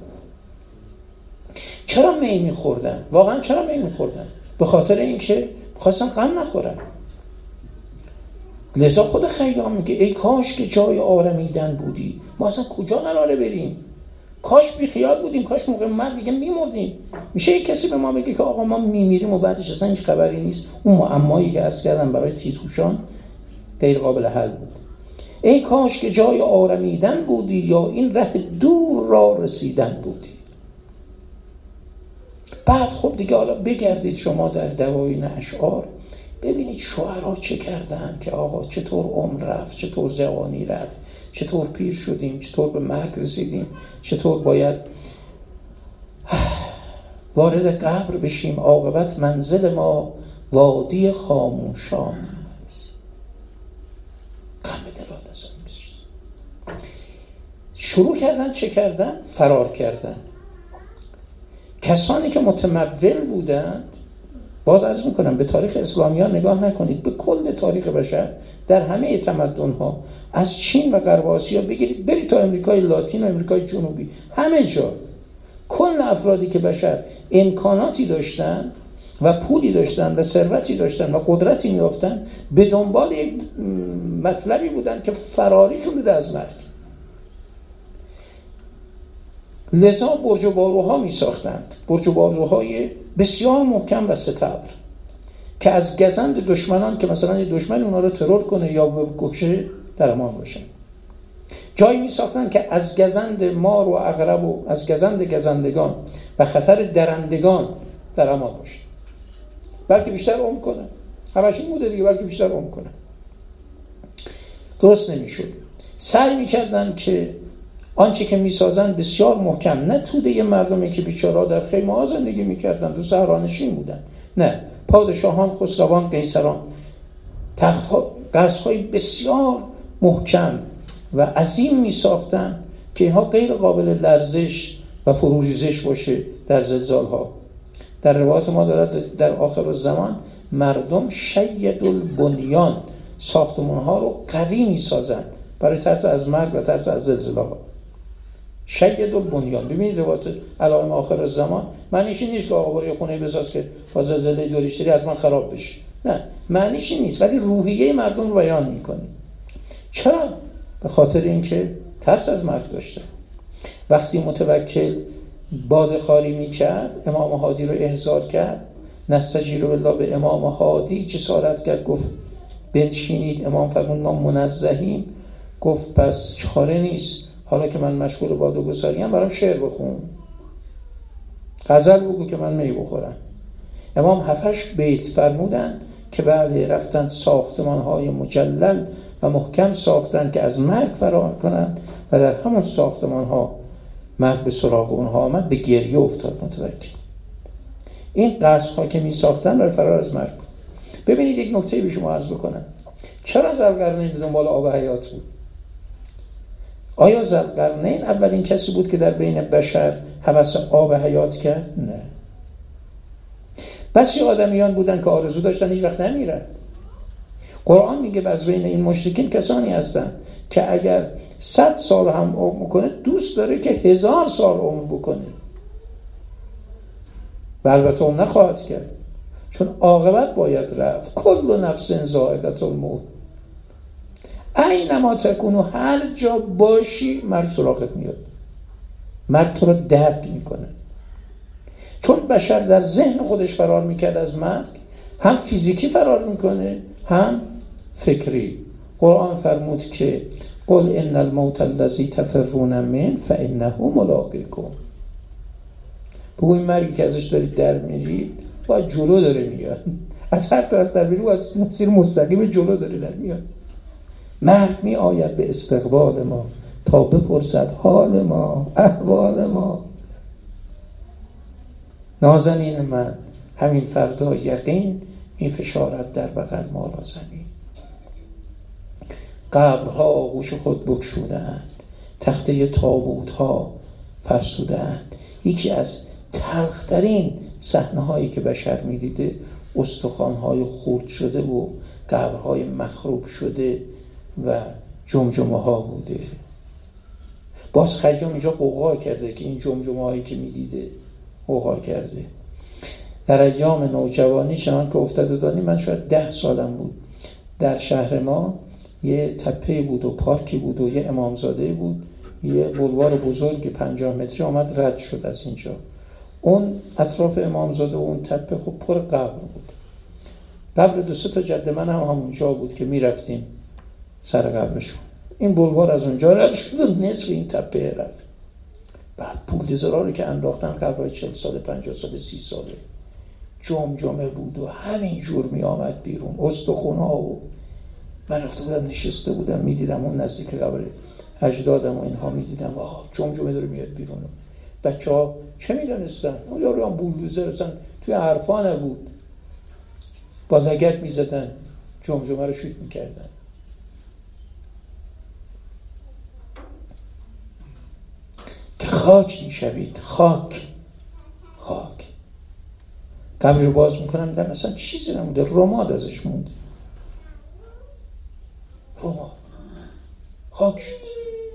A: چرا می میخوردن؟ واقعا چرا می میخوردن؟ به خاطر اینکه خواستن غم نخورن. لذا خود خیام میگه ای کاش که جای آرمیدن بودی، ما اصلا کجا قراره بریم؟ کاش بی خیال بودیم، کاش موقع مرگ دیگه میمردیم. میشه یک کسی به ما بگه که آقا ما میمیریم و بعدش اصلا هیچ خبری نیست؟ اون معمایی که عرض کردم برای تیزهوشان غیر قابل حل بود. ای کاش که جای آرمیدن بودی، یا این ره دور را رسیدن بودی. بعد خب دیگه حالا بگردید شما در دواوین اشعار، ببینید شعرا چه کردن که آقا چطور عمر رفت، چطور جوانی رفت، چطور پیر شدیم، چطور به مرگ رسیدیم، چطور باید وارد قبر بشیم، عاقبت منزل ما وادی خاموشان است. غم دلات از این میشه. شروع کردن چه کردن؟ فرار کردن. کسانی که متمول بودند، باز عرض میکنم به تاریخ اسلامی ها نگاه نکنید، به کل تاریخ بشر در همه تمدن ها، از چین و غرب آسیا بگیرید برید تا امریکای لاتین و امریکای جنوبی، همه جا کل افرادی که بشر امکاناتی داشتن و پولی داشتن و ثروتی داشتن و قدرتی میافتن، به دنبال یک مطلبی بودن که فراریشون بده از مرگ. لذا برج و باروها می ساختند، برج و باروهای بسیار محکم و ستبر که از گزند دشمنان، که مثلا یه دشمن اونا رو ترور کنه یا به گوشه در امان باشن. جایی می ساختند که از گزند مار و عقرب و از گزند گزندگان و خطر درندگان در امان باشن، بلکه بیشتر عمر کنن. همش این بوده دیگه، بلکه بیشتر عمر کنن. درست نمیشد. سعی میکردن که آنچه که میسازن بسیار محکم، نه توده یه مردمی که بیچاره‌ها در خیمه ها زندگی میکردن، تو صحرانشین بودن، نه، پادشاهان، خسروان، قیصران تخت‌ها، قصرهای بسیار محکم و عظیم میساختن که اینها غیر قابل لرزش و فروریزش باشه در زلزال‌ها. در روایات ما دارد در آخر الزمان مردم شید البنیان، ساختمان‌ها رو قوی میسازن برای ترس از مرگ و ترس از زلزله‌ها. شید البنیان. ببینید روایت علائم آخر الزمان معنیش این نیست که آقا برو خونه بساز که با زلزله دو ریشتری حتما خراب بشه، نه، معنیش این نیست، ولی روحیه مردم رو بیان می‌کنه. چرا؟ به خاطر اینکه ترس از مرگ داشته. وقتی متوکل بادخواری میکرد، امام هادی رو احضار کرد، نستجیر بالله به امام هادی جسارت کرد، گفت بنشینید. امام فرمود ما منزهیم. گفت پس چاره نیست، حالا که من مشغول بادگساریم برام شعر بخون، غزل بگو که من می بخورم. امام هفتش بیت فرمودن که بعد رفتن ساختمان‌های مجلل و محکم ساختن که از مرگ فرار کنن، و در همون ساختمان‌ها مرگ به سراغ اونها آمد، به گریه افتاد متوکل. این قصرها که می ساختن برای فرار از مرگ بود. ببینید یک نکته به شما عرض بکنم، چرا ذوالقرنین دنبال آب حیات بود؟ آیا ذوالقرنین اولین کسی بود که در بین بشر هوس آب حیات کرد؟ نه. بسی آدمیان بودن که آرزو داشتن هیچ وقت نمیرن. قرآن میگه از بین این مشرکین کسانی هستن که اگر صد سال هم عمر بکنه دوست داره که هزار سال عمر بکنه، و البته عمر نخواهد کرد، چون عاقبت باید رفت. کل نفس ذائقة الموت، اینما تکونو، هر جا باشی مرگ سراغت میاد، مرگ تو رو درک میکنه. چون بشر در ذهن خودش فرار میکرد از مرگ، هم فیزیکی فرار میکنه هم فکری. قرآن فرمود که قل ان الموت الذی تفرون من فانه ملاقیکم. بگو این مرگی که ازش دارید در میرید با جلو داره میاد، از هر طرف در میرید، از مسیر مستقیم جلو داره در میاد. مرد می آید به استقبال ما تا بپرسد حال ما، احوال ما. نازنین من، همین فردا یقین می فشارد در بغل ما را زمین. قبرها گوش خود بگشودند، تخته تابوت ها فرسودند. یکی از تلخ‌ترین صحنه هایی که بشر می دیده استخوان های خورد شده و قبرهای مخروب شده و جمجمه ها بوده. باز خیام اینجا قوقا کرده که این جمجمه هایی که می دیده قوقا کرده. در ایام نوجوانی چنان که افتاده دانی، من شاید ده سالم بود، در شهر ما یه تپه بود و پارکی بود و یه امامزاده بود، یه بلوار بزرگ پنجاه متری آمد رد شد از اینجا. اون اطراف امامزاده و اون تپه خب پر قبر بود. قبر دو سه تا جد من هم همونجا بود که میرفتیم سر قبرشون. این بلوار از اونجا رد شد و نصف این تپه رفت. بعد بولدوزرها رو که انداختن، قبرهای چهل ساله، پنجاه ساله، سی ساله جمجمه بود و همین جور می آمد بیرون، استخوان‌ها. و من رفته بودم نشسته بودم میدیدم اون نزدیک قبر اجدادم و اینها میدیدم آه جمجمه داره میاد بیرون. بچه ها چه میدونستن؟ اون یارو هم بولدوزر اصلا توی حرفا نبود، با لگد میزدن جمجمه رو شوت میکردن. که خاک میشوید، خاک خاک. قبری رو باز میکنن میدن اصلا چیزی نمونده، رماد ازش مونده، رماد، خاک شد.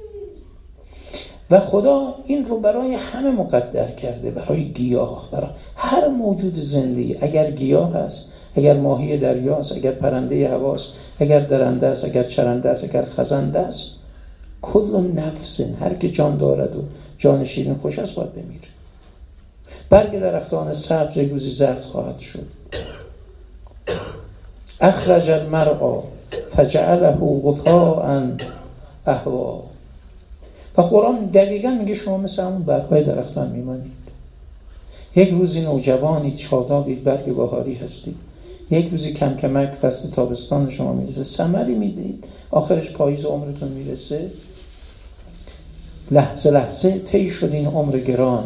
A: و خدا این رو برای همه مقدر کرده، برای گیاه، برای هر موجود زندگی. اگر گیاه هست، اگر ماهی دریاست، اگر پرنده هواست، اگر درنده است، اگر چرنده است، اگر خزنده است، کل نفس، هر که جان دارد و جان شیرین خوش است باید بمیره. برگ درختان سبز یک روزی زرد خواهد شد. اخرج المرعى فجعله غثاء احوا. و قرآن دقیقا میگه شما مثل همون برگ‌های درختان میمانید. یک روزی نوجوانید، شادابید، برگ بهاری هستید. یک روزی کم کمک فصل تابستان شما میرسه، ثمری میدید، آخرش پاییز عمرتون میرسه. لحظه لحظه طی شد این عمر گران.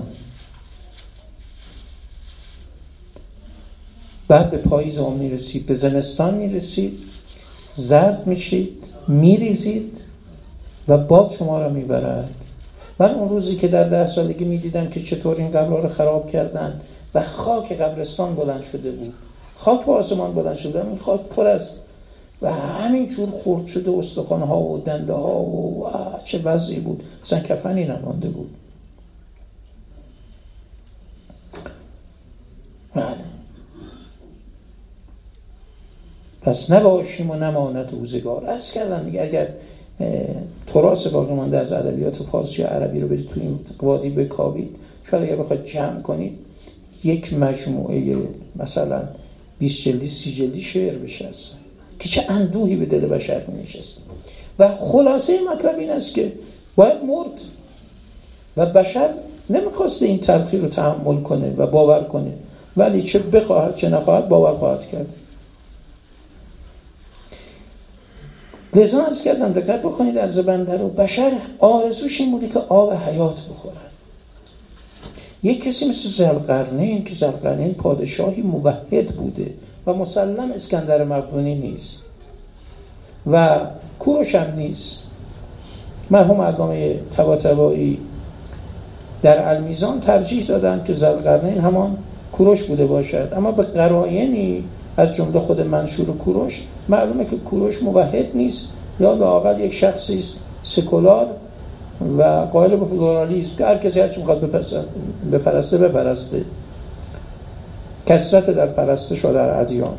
A: بعد به پاییز عمر میرسید، به زمستان میرسید، زرد میشید، میریزید و باد شما را میبرد. من اون روزی که در ده سالگی میدیدم که چطور این قبرها رو خراب کردن و خاک قبرستان بلند شده بود، خاک با آسمان بلند شده، این خاک پر از و همین جور خورد شده استخوان‌ها و دنده ها و چه وضعی بود، اصلا کفنی نمانده بود. بله. پس نباشیم و نماند روزگار. عرض کردم دیگه، اگر تراث باقی مانده از ادبیات فارسی و عربی رو برید تو این وادی بکاوید، شاید اگر بخواید جمع کنید یک مجموعه مثلا بیست جلدی سی جلدی شعر بشه اصلا، که چه اندوهی به دل بشر می نشسته. و خلاصه مطلب این است که باید مرد و بشر نمیخواسته این تلخی رو تحمل کنه و باور کنه، ولی چه بخواهد چه نخواهد باور خواهد کرد. لذا عرض کردم دقت بکنید عرض بنده رو، بشر آرزوش این بوده که آب حیات بخورن. یک کسی مثل ذوالقرنین که ذوالقرنین پادشاهی موحد بوده و مسلم اسکندر مقدونی نیست و کوروش هم نیست. مرحوم علامه طباطبایی در المیزان ترجیح دادن که ذوالقرنین همان کوروش بوده باشد، اما به قرائنی از جمله خود منشور کوروش معلومه که کوروش موحد نیست یا لااقل یک شخصی است سکولار و قائل به پلورالیسم که هر کسی هرچی میخواد بپرسته بپرسته، کثرت در پرستش و در ادیان.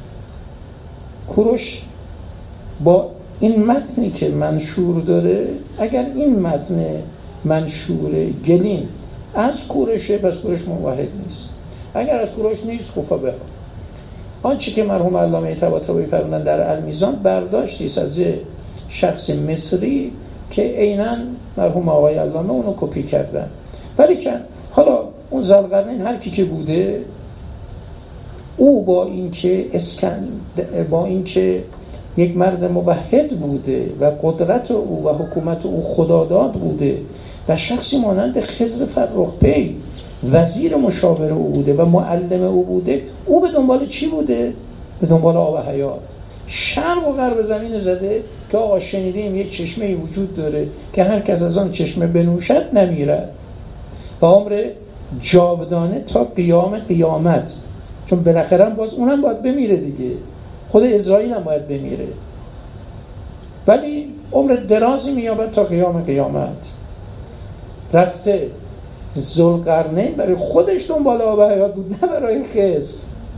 A: کوروش با این متنی که منشور داره، اگر این متن منشور گلین از کوروشه پس کوروش موحد نیست، اگر از کوروش نیست خفا به آنچه که مرحوم علامه طباطبایی فرمودن در المیزان برداشتی است از شخص مصری که عیناً مرحوم آقای علامه اونو کپی کردن. ولی که حالا اون ذوالقرنین هر کی که بوده، او با اینکه اسکند با اینکه یک مرد موحد بوده و قدرت او و حکومت او خداداد بوده و شخصی مانند خضر فرخ‌پی وزیر مشاور او بوده و معلم او بوده، او به دنبال چی بوده؟ به دنبال آب حیات. شرق و غرب زمین زده که آقا شنیدیم یک چشمه وجود داره که هر کس از آن چشمه بنوشد نمیرد و عمر جاودانه تا قیام قیامت، چون بالاخره باز اونم باید بمیره دیگه، خود اسرائیل هم باید بمیره، ولی عمر درازی میابد تا قیام قیامت. رفته ذوالقرنین برای خودش دنبال آب حیات بود، نه برای خضر،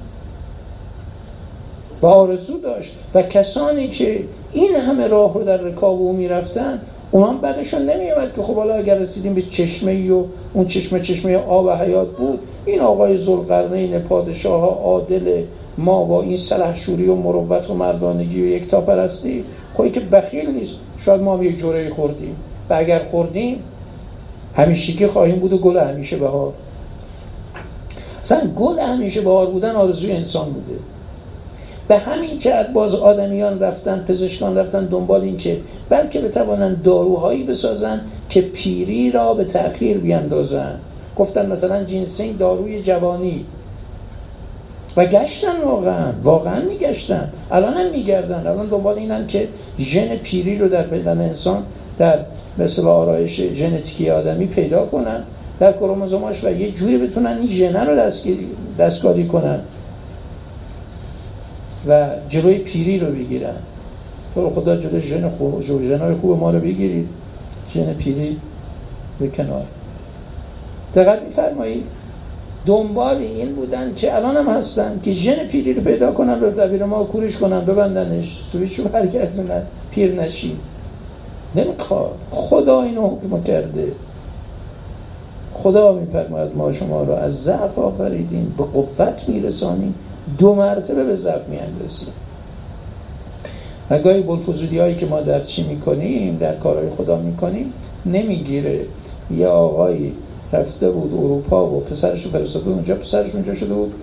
A: و آرزو داشت و کسانی که این همه راه رو در رکاب او میرفتن اونام بعدشون نمیامد که خب حالا اگر رسیدیم به چشمه‌ای و اون چشمه چشمه آب حیات بود، این آقای ذوالقرنین پادشاه عادل ما با این سلحشوری و مروت و مردانگی و یکتاپرستی، خب که بخیل نیست، شاید ما هم یک جوره خوردیم و اگر خوردیم همیشگی خواهیم بود و گل همیشه بهار. اصلا گل همیشه بهار بودن آرزوی انسان بوده. به همین جهت باز آدمیان رفتن، پزشکان رفتن دنبال این که بلکه بتوانن داروهایی بسازن که پیری را به تأخیر بیندازن. گفتن مثلا جینسینگ داروی جوانی، و گشتن واقعا واقعا میگشتن، الان هم میگردن، الان دنبال اینن که ژن پیری رو در بدن انسان در مثل آرایش ژنتیکی آدمی پیدا کنن در کروموزوماش و یه جوری بتونن این ژن رو دستکاری کنن و جلوی پیری رو بگیرن. تو خدا جلوی ژن خوب، ژنای خوب ما رو بگیرید، ژن پیری به کنار. دقت می‌فرمایید دنبال این بودن که الان هم هستن که ژن پیری رو پیدا کنن، رو تعبیر ما کورش کنن، ببندنش، سویچو برگردونن، پیر نشین. نمیخواد. خدا اینو حکم کرده. خدا میفرماید ما شما رو از ضعف آفریدیم به قوت میرسانیم، دو مرتبه به ضعف میاندازیم. و گاهی بلفضولی هایی که ما در چی میکنیم، در کارهای خدا میکنیم نمیگیره. یه آقایی رفته بود اروپا و پسرش رو فرستاده اونجا، پسرش اونجا شده بود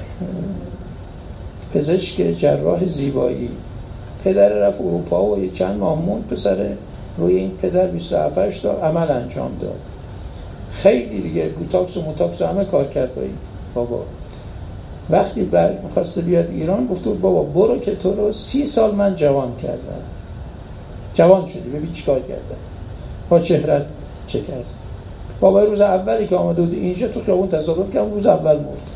A: پزشک جراح زیبایی. پدر رفت اروپا و یه چند ماه موند، پسر روی این پدر بیست و هفت تا عمل انجام داد. خیلی دیگه بوتاکس و موتاکس همه کار کرد با این بابا. وقتی بر میخواسته بیاد ایران گفت بابا برو که تو رو سی سال من جوان کردم. جوان شدی، ببین چی کار کردم با چهرت چه کرد. بابا روز اولی که آمده بود اینجا تو خیابون تصادف کرد، روز اول مرد.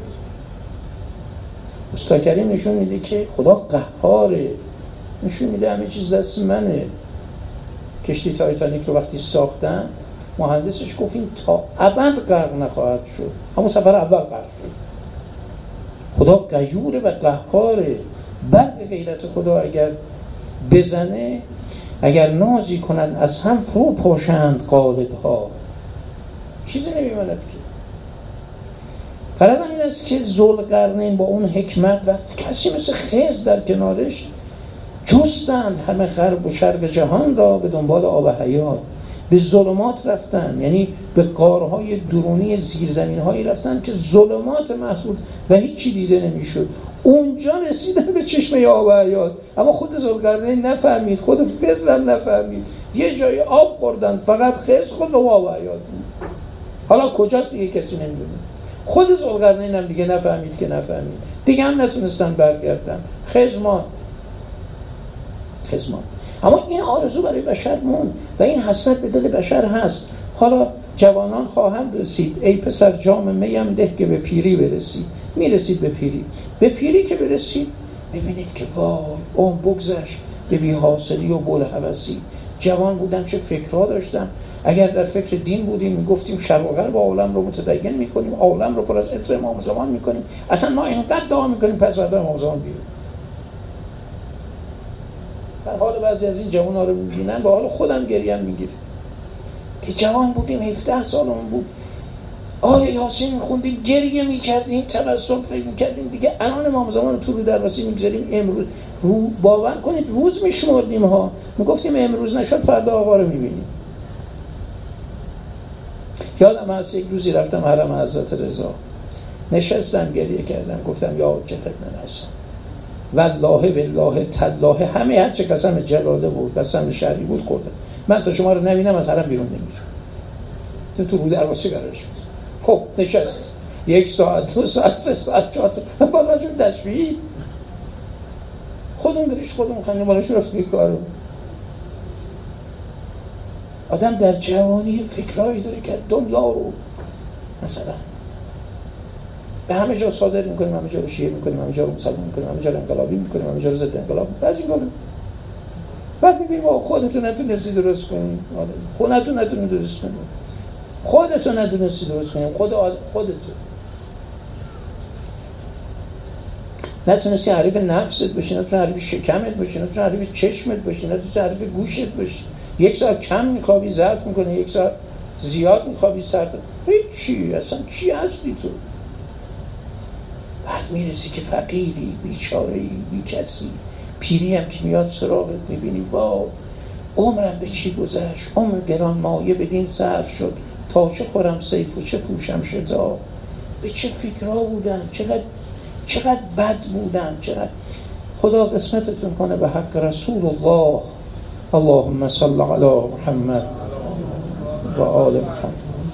A: استاد کریم نشون میده که خدا قهاره، نشون میده همه چیز دست منه. کشتی تایتانیک رو وقتی ساختن مهندسش گفت این تا ابد غرق نخواهد شد، همون سفر اول غرق شد. خدا غیوره و قهاره. برق غیرت خدا اگر بزنه، اگر نازی کنند از هم فرو پاشند قالب ها، چیزی نمیماند که. غرض این است که ذوالقرنین با اون حکمت و کسی مثل خضر در کنارش جستند همه غرب و شرق جهان را به دنبال آب حیات. به ظلمات رفتن، یعنی به غارهای درونی زیرزمین‌هایی رفتن که ظلمات محضود و هیچی دیده نمیشد. اونجا رسیدن به چشمه آب حیات، اما خود ذوالقرنین نفهمید، خود خضر هم نفهمید. یه جای آب خوردن، فقط خضر خود آب حیات بود. حالا کجاست دیگه کسی نمیدونه. خود ذوالقرنین هم دیگه نفهمید که نفهمید، دیگه هم نتونستن برگردن. خضر خزمان. اما این آرزو برای بشر موند و این حسرت به دل بشر هست. حالا جوانان خواهند رسید، ای پسر جام میم ده که به پیری برسید. میرسید به پیری. به پیری که برسید ببینید که وای اون بگذشت به بی حاصلی و بولهوسی. جوان بودن چه فکرها داشتن. اگر در فکر دین بودیم میگفتیم شرق و غرب عالم رو متدین میکنیم، عالم رو پر از عطر امام زمان میکنیم، اصلا ما اینقدر دعا میکنیم پس فردا امام زمان بیاد. من حال بعضی از این جوان‌ها رو می‌بینم با حال خودم گریم میگیره که جوان بودیم، هفده سالمون بود، آیه یاسین می‌خوندیم، گریه می‌کردیم، تبسم فکر می‌کردیم دیگه الان امام زمان رو تو رو درواسی می‌گذاریم. امروز رو باور کنید روز می‌شمردیم ها، میگفتیم امروز نشد فردا آقا رو می‌بینیم. یادم هست یک روزی رفتم حرم حضرت رضا، نشستم گریه کردم، گفتم یا حجت ابن الحسن والله بالله تالله همه هر چه قسم جلاله بود قسم شرعی بود خوردم. من تا شما رو نبینم از حرم بیرون نمیرم. تو تو رو دروازه قرارش بود. خب نشست یک ساعت دو ساعت سه ساعت چهار ساعت بالا جون تشبیه خودمون بریش خودمون خندیم بالاش رفت بی کارو. آدم در جوانی فکرایی داره که دنیا رو مثلا به همه جا صادر میکنیم، همه جا رو شیعه میکنیم، همه جا رو مسلمان میکنیم، همه جا رو انقلابی میکنیم، همه جا رو ضد انقلاب میکنیم. بعد میگیم خودتون نتونستی درست کنیم، خودتون نتونی درست کنیم، خودتون نتونستی درست کنیم، خود خودتون نتونستی حریف نفست باشی، نتونستی حریف شکمت باشی، نتونستی حریف چشمت باشی، نتونستی حریف گوشت باشی. یک ساعت کم میخوابی ضعف میکنی، یک ساعت زیاد میخوابی سر هیچی. اصلا چی هستی تو؟ بعد میرسی که فقیری، بیچاره‌ای، بی کسی، پیری هم که میاد سراغت میبینی واو عمرم به چی گذشت، عمر گران مایه بدین صرف شد، تا چه خورم سیف و چه پوشم شدا، به چه فکرها بودم، چقدر چقدر بد بودم، چقدر. خدا قسمتتون کنه به حق رسول الله. اللهم صل علی محمد و آل محمد.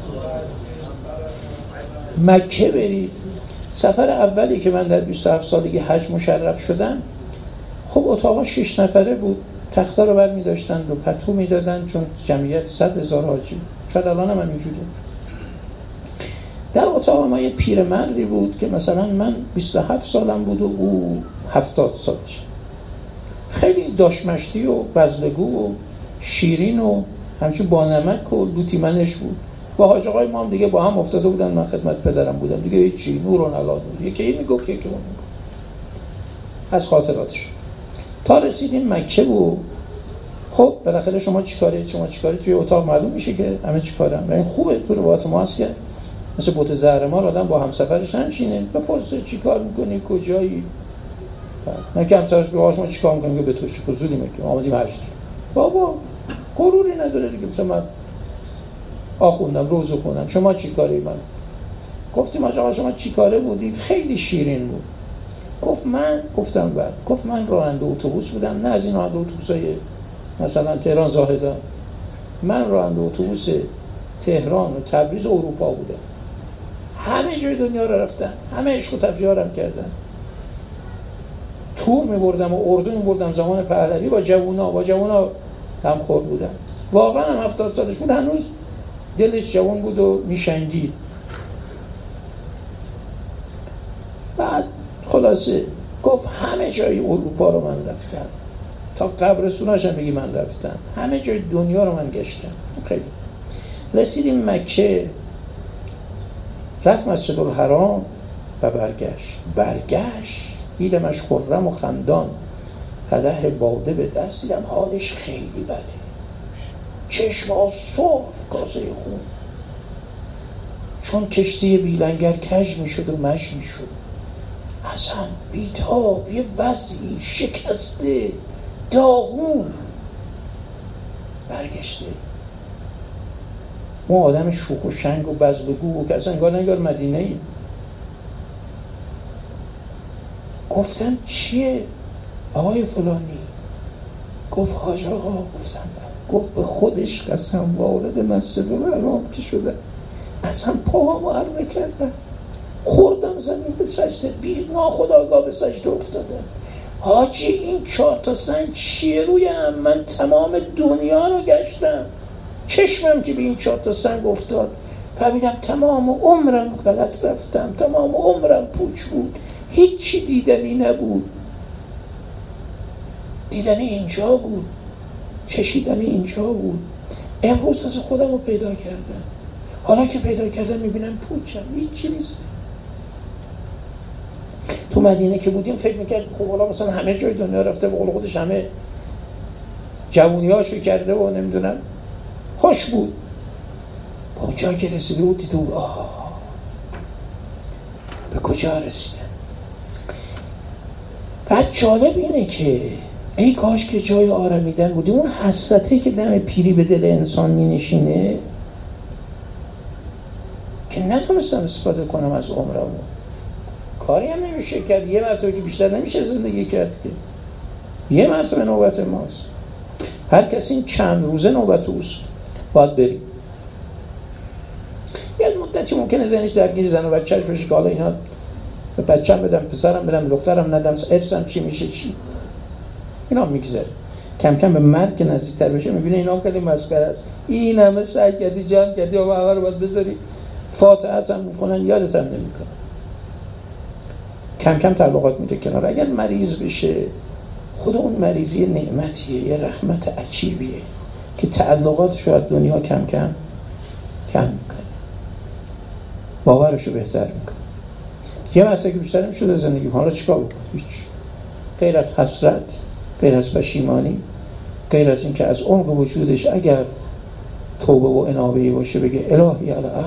A: مکه برید. سفر اولی که من در بیست و هفت سالگی حج مشرف شدم، خب اتاقا شش نفره بود، تختا رو برمی داشتند و پتو می دادن، چون جمعیت صد هزار حاجی، شاید الان هم اینجوریه. در اتاق ما یه پیرمردی بود که مثلا من بیست و هفت سالم بود و او هفتاد سالش، خیلی داشمشتی و بزلگو و شیرین و همچون بانمک و لوتیمنش بود. با حاج آقای ما هم دیگه با هم افتاده بودن، من خدمت پدرم بودم دیگه، هیچی، نور و نلاد بود، یکی این میگفت یکی اون میگفت از خاطراتش. تا رسیدیم مکه بود. خب بالاخره شما چیکاره شما چیکاره توی اتاق معلوم میشه که همه چیکارن. و این خوبه تو روات ما هست که مثل بوت زهرمار آدم با همسفرش ننشینه بپرسه چیکار میکنی، کجایی. من که همسرش بگه شما چیکار میکنی، به تو چه فضولی میگه آمدیم حج. بابا غروری نداره دیگه، مثلا من آخوندم روزو خوندم، شما چیکاری؟ من گفتیم آقا شما چیکاره بودید؟ خیلی شیرین بود. گفت من گفتم بعد گفت من راننده اتوبوس بودم، نه از این راننده اتوبوسای مثلا تهران زاهدان، من راننده اتوبوس تهران و تبریز اروپا بودم، همه جای دنیا رو رفتم، همه عشق و تفریحارم کردم، تور می‌بردم و اردو می‌بردم زمان پهلوی، با جوونا با جوونا همخور بودم. واقعا هم هفتاد سالش بود، هنوز دلش جوان بود و میشنگید. بعد خلاصه گفت همه جای اروپا رو من رفتم، تا قبرستوناش هم بگی من رفتم، همه جای دنیا رو من گشتم. خیلی رسیدیم مکه، رفت مسجد الحرام و برگشت برگشت دیدمش خرم و خندان، قدح باده به دست، دیدم حالش خیلی بده، چشم‌ها سرخ کاسه خون، چون کشتی بیلنگر کج میشد و مش میشد، اصلا بیتاب، یه وضعی شکسته داغون. برگشته ما آدم شوخ و شنگ و بزلگو و که اصلا انگار نگار مدینه ای. گفتم چیه آقای فلانی؟ گفت حاج آقا. گفتم گفت به خودش قسم وارد مسجد الحرام که شده اصلا پاهامو عرمه کردن، خوردم زمین به سجده، بی ناخودآگاه به سجده افتاده. حاجی این چهار تا سنگ چیه رویم؟ من تمام دنیا رو گشتم، چشمم که به این چهار تا سنگ افتاد فهمیدم تمام عمرم غلط رفتم، تمام عمرم پوچ بود، هیچی دیدنی نبود، دیدنی اینجا بود، چشیدنی اینجا بود. امروز تازه خودم رو پیدا کردم، حالا که پیدا کردم میبینم پوچم، هیچی نیست. تو مدینه که بودیم فکر میکرد خب حالا مثلا همه جای دنیا رفته، به قول خودش همه جوونیاشو کرده و نمیدونم خوش بود. با اونجا که رسیده بود دیدو آه به کجا رسیدم. بعد جالب اینه که ای کاش که جای آرمیدن بودی. اون حسرته که دم پیری به دل انسان می نشینه که نتونستم استفاده کنم از عمرمو، کاری هم نمیشه کرد. یه مرتبه که بیشتر نمیشه زندگی کرد که یه مرتبه نوبت ماست. هر کسی این چند روزه نوبت اوست، باید بریم. یه مدتی ممکنه ذهنش درگیر زن و بچه‌اش بشه که حالا اینا به بچه‌م بدم، پسرم بدم، دخترم ندم، ارثم چی میشه چی. اینا میگذره. کم کم به مرگ نزدیکتر بشه میبینه اینا خیلی مسخره است. این همه سعی کردی جمع کردی و همه رو باید بذاری فاتحت هم میکنن، یادت هم نمیکنن. کم کم تعلقات میده کنار. اگر مریض بشه، خود اون مریضی نعمتیه، یه رحمت عجیبیه که تعلقاتش رو از دنیا کم کم کم میکنه، باورش رو بهتر میکنه. یه مرتبه که بیشتر نمیشده زندگی، حالا چیکار بکنه؟ هیچ. غیر از حسرت، غیر از پشیمانی، غیر از این که از عمق وجودش اگر توبه و انابه‌ای باشه بگه الهی العفو.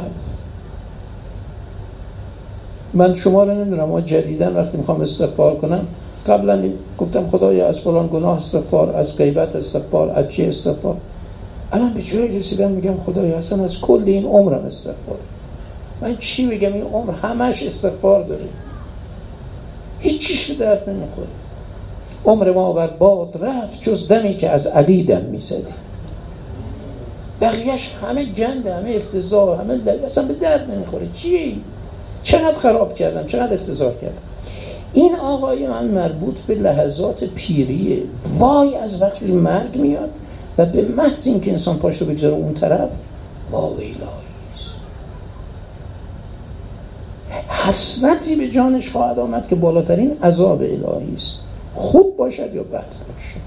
A: من شما رو نمیدونم، ما جدیداً وقتی میخوام استغفار کنم، قبلا گفتم خدایا از فلان گناه استغفار، از غیبت استغفار، از چی استغفار. الان به جایی رسیدم میگم خدایا اصلا از کل این عمرم استغفار. من چی بگم؟ این عمر همش استغفار داره، هیچ چیش به درد نمیخوره. عمر ما بر باد رفت جز دمی که از علی دم میزدی. بقیهش همه گنده، همه افتضاح، همه اصلا به درد نمیخوره. چی؟ چقدر خراب کردم، چقدر افتضاح کردم. این آقای من مربوط به لحظات پیریه. وای از وقتی مرگ میاد و به محض این که انسان پاش رو بگذاره اون طرف، وای الهیست، حسرتی به جانش خواهد آمد که بالاترین عذاب الهیست، خوب باشد یا بد باشد.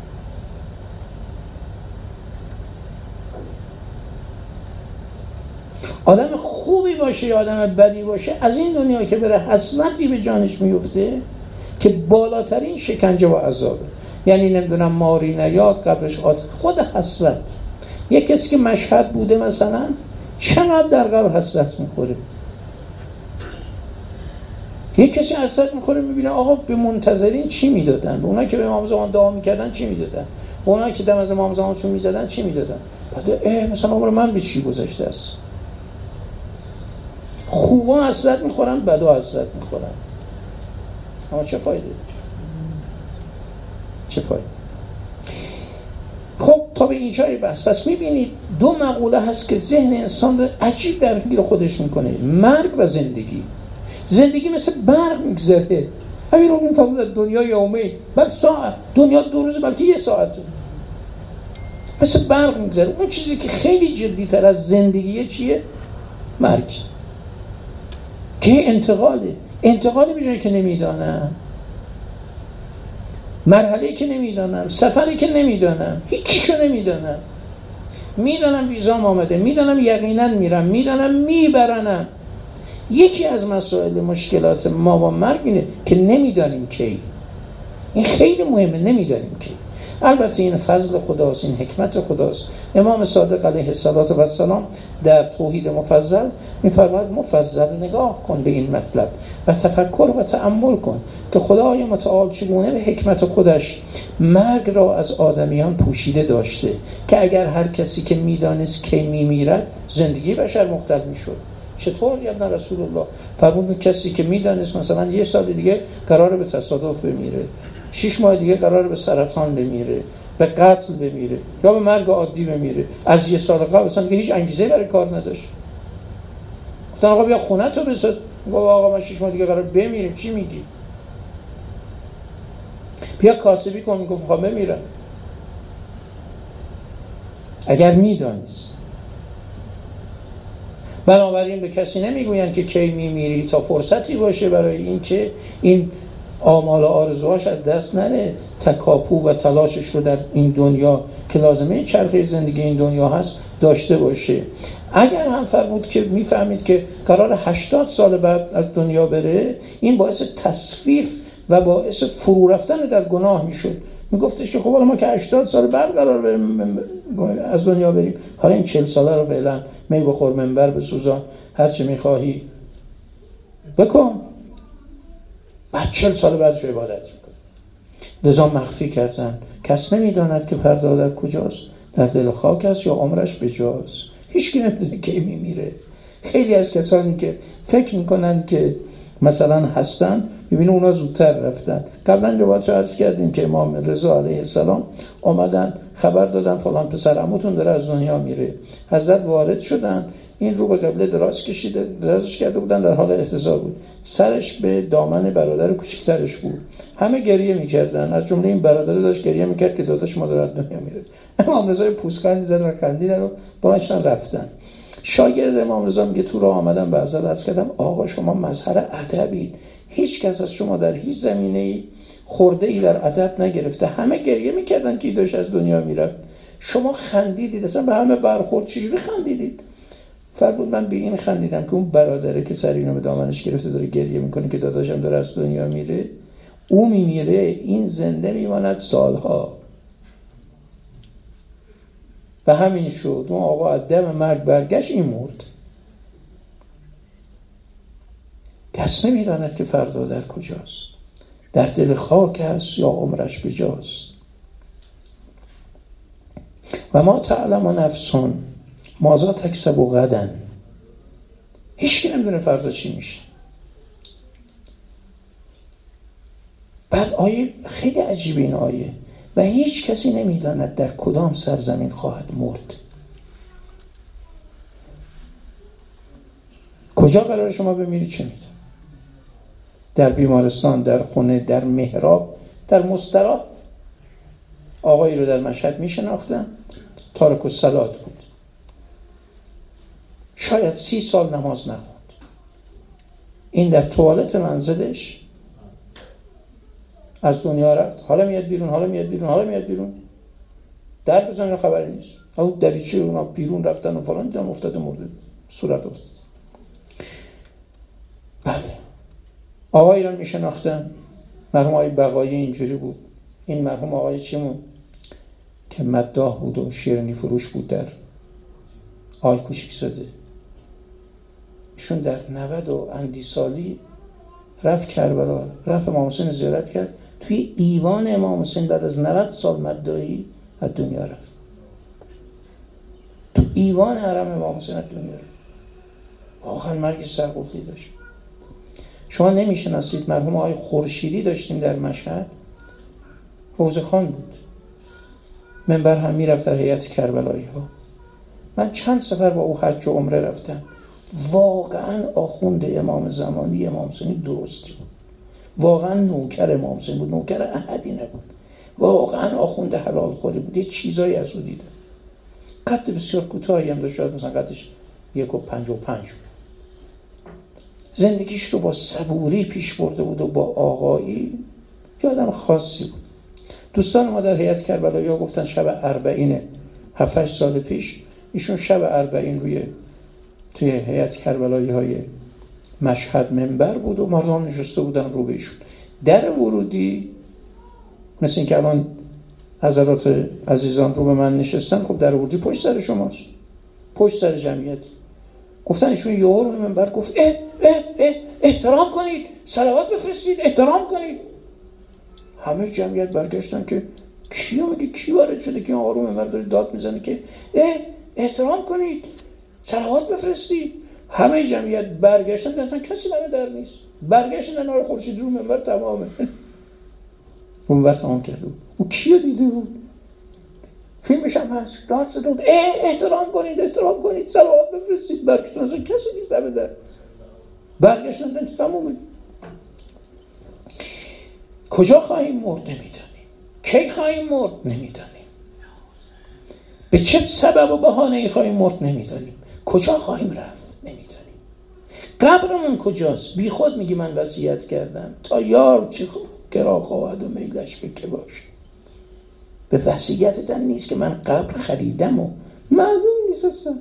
A: آدم خوبی باشه یا آدم بدی باشه، از این دنیا که بره حسرتی به جانش میفته که بالاترین شکنجه و عذابه. یعنی نمیدونم ماری نیاد قبرش آد، خود حسرت. یک کسی که مشهد بوده مثلا، چقدر در قبر حسرت میخوره. یک کسی حسرت میخوره میبینه آقا به منتظرین چی میدادن، به اونایی که به امام زمان دعا میکردن چی میدادن، به اونایی که دم از امام زمانشون میزدن چی میدادن. بعد اه مثلا عمر من به چی گذشته است. خوبا حسرت میخورن، بدا حسرت میخورن. اما چه فایده؟ چه فایده؟ خب تا به اینجای بس. پس میبینید دو مقوله هست که ذهن انسان رو عجیب درگیر خودش میکنه: مرگ و زندگی. زندگی مثل برق میگذره، همین رو میفهمید دنیا یومه، بعد ساعت، دنیا دو روز بلکه یه ساعته، مثل برق میگذره. اون چیزی که خیلی جدی تر از زندگیه چیه؟ مرگ. که انتقاله، انتقاله به جایی که نمیدانم، مرحله‌ای که نمیدانم، سفری که نمیدانم، هیچیشو نمیدانم. میدانم ویزام آمده، میدانم یقینا میرم، میدانم میبرنم. یکی از مسائل مشکلات ما با مرگ اینه که نمیدانیم کی. این خیلی مهمه، نمیدانیم کی. البته این فضل خداست، این حکمت خداست. امام صادق علیه السلام در توحید مفضل می‌فرماید مفضل نگاه کن به این مطلب و تفکر و تأمل کن که خدای متعال چگونه به حکمت خودش مرگ را از آدمیان پوشیده داشته که اگر هر کسی که میدانست کی میمیرد زندگی بشر مختل میشد. چطور یا رسول الله فرمود کسی که میدانست مثلا یه سال دیگه قراره به تصادف بمیره، شش ماه دیگه قراره به سرطان بمیره، به قتل بمیره یا به مرگ عادی بمیره، از یه سال قبل اصلا دیگه هیچ انگیزه برای کار نداشت. گفتن آقا بیا خونه تو بساز، گفت آقا من شش ماه دیگه قراره بمیرم. چی میگی؟ بیا کاسبی کن. گفت خب بمیرم. اگر میدانست. بنابراین به کسی نمیگوین که کی میمیری تا فرصتی باشه برای این که این آمال و آرزوهاش از دست نره، تکاپو و تلاشش رو در این دنیا که لازمه چرخه زندگی این دنیا هست داشته باشه. اگر هم فرمود که میفهمید که قرار هشتاد سال بعد از دنیا بره، این باعث تصفیف و باعث فرو رفتن در گناه میشد. میگفتش که خب حالا ما که هشتاد سال بعد قرار بریم از دنیا بریم، حالا این چهل ساله رو فعلا می بخور، منبر بسوزان، هر چه میخواهی بکن، بعد چهل سال بعدش عبادت میکنه. لذا مخفی کردن. کس نمیداند که فردا در کجاست، در دل خاک است یا عمرش بجاست. هیچ کی نمیدونه کی میمیره. خیلی از کسانی که فکر میکنن که مثلا هستن، ببینید اونا زودتر رفتن. قبلا روایت عرض کردیم که امام رضا علیه السلام آمدن خبر دادن فلان پسر عموتون داره از دنیا میره. حضرت وارد شدن، این رو به قبله دراز کشیده درازش کرده بودن، در حال احتضار بود، سرش به دامن برادر کوچکترش بود. همه گریه میکردن، از جمله این برادر داشت گریه میکرد که داداش ما داره از دنیا میره. امام رضا پوزخندی زد و خندیدن و بلندشون رفتن. شاگرد امام رضا میگه تو راه آمدم به حضرت عرض کردم آقا شما مظهر ادبید، هیچ کس از شما در هیچ زمینه‌ای خورده ای در ادب نگرفته، همه گریه میکردن که داشت از دنیا میرفت، شما خندیدید، اصلا به همه برخورد، چجوری خندیدید؟ فرمود من به این خندیدم که اون برادره که سر اینو به دامنش گرفته داره گریه میکنه که داداشم داره از دنیا میره، او میمیره این زنده میماند سالها. و همین شد، اون آقا از دم مرگ برگشت، این مرد. کس نمیداند که فردا در کجاست، در دل خاک است یا عمرش بجاست. و ما تعلم نفسون ماذا تکسب غدا، هیچ کی نمیدونه فردا چی میشه. بعد آیه خیلی عجیبه این آیه، و هیچ کسی نمیداند در کدام سرزمین خواهد مرد. کجا قرار شما بمیرید چه میدونید؟ در بیمارستان، در خونه، در محراب، در مستراح. آقایی رو در مشهد میشناختن، تارک الصلات بود، شاید سی سال نماز نخوند. این در توالت منزلش از دنیا رفت، حالا میاد بیرون، حالا میاد بیرون، حالا میاد بیرون، در بزنن خبری نیست. اون دریچه اونا بیرون رفتن و فلان، دیدم افتاده مرده، صورت افتاد. بله، آقایی رو میشناختن، مرحوم آقای بقایی اینجوری بود. این مرحوم آقای چیمون که مداح بود و شیرینی فروش بود در آقای کوچیک‌زاده، ایشون در نود و اندی سالی رفت کربلا، رفت امام حسین زیارت کرد، توی ایوان امام حسین بعد از نود سال مداحی از دنیا رفت. تو ایوان حرم امام حسین از دنیا رفت. واقعا مرگ سرقفلی داشت. شما نمیشناسید مرحوم آقای خورشیدی داشتیم در مشهد، حوزه خان بود، منبر هم میرفت در هیئت کربلایی ها. من چند سفر با او حج و عمره رفتم. واقعا آخوند امام زمانی امام حسینی درستی بود، واقعا نوکر امام حسین بود، نوکر احدی نبود، واقعا آخوند حلال خوری بود. یه چیزایی از او دیدم. قد بسیار کوتاهی هم داشت، شاید مثلا قدش یک و پنج و پنج بود. زندگیش رو با صبوری پیش برده بود و با آقایی، یه آدم خاصی بود. دوستان ما در هیئت کربلایی ها گفتن شب اربعین هفت هشت سال پیش ایشون شب اربعین روی توی هیئت کربلایی های مشهد منبر بود و مردم نشسته بودن رو به ایشون. در ورودی مثل این که الان حضرات عزیزان رو به من نشستن، خب در ورودی پشت سر شماست، پشت سر جمعیت. گفتن ایشون یه رو منبر گفت اه اه اه احترام کنید، صلوات بفرستید، احترام کنید. همه جمعیت برگشتن که کی میگه، کی وارد شده که آقا رو منبر داره داد میزنه که اه احترام کنید، صلوات بفرستید. همه جمعیت برگشتن، اصلا کسی نمه در نیست، برگشتن آقای خورشیدی رو منبر تمامه. منبر تمام کرده بود. او کیو دیده بود؟ فیلمش هم هست، داد زده بود اه احترام کنید، احترام کنید، صلوات بفرستید. برگشتن، اصلا کسی نیست نمه در، برگشتن تمامه. کجا خواهیم مرد نمیدانیم، کی خواهیم مرد نمیدانیم، به چه سبب و بهانه‌ای خواهیم مرد نمیدانیم، کجا خواهیم رفت نمیدانیم. قبرمون کجاست؟ بی خود میگی من وصیت کردم تا یار چه کرا خواهد و میلش به که باشه. به وصیتت هم نیست که من قبر خریدم و معلوم نیست اصلا.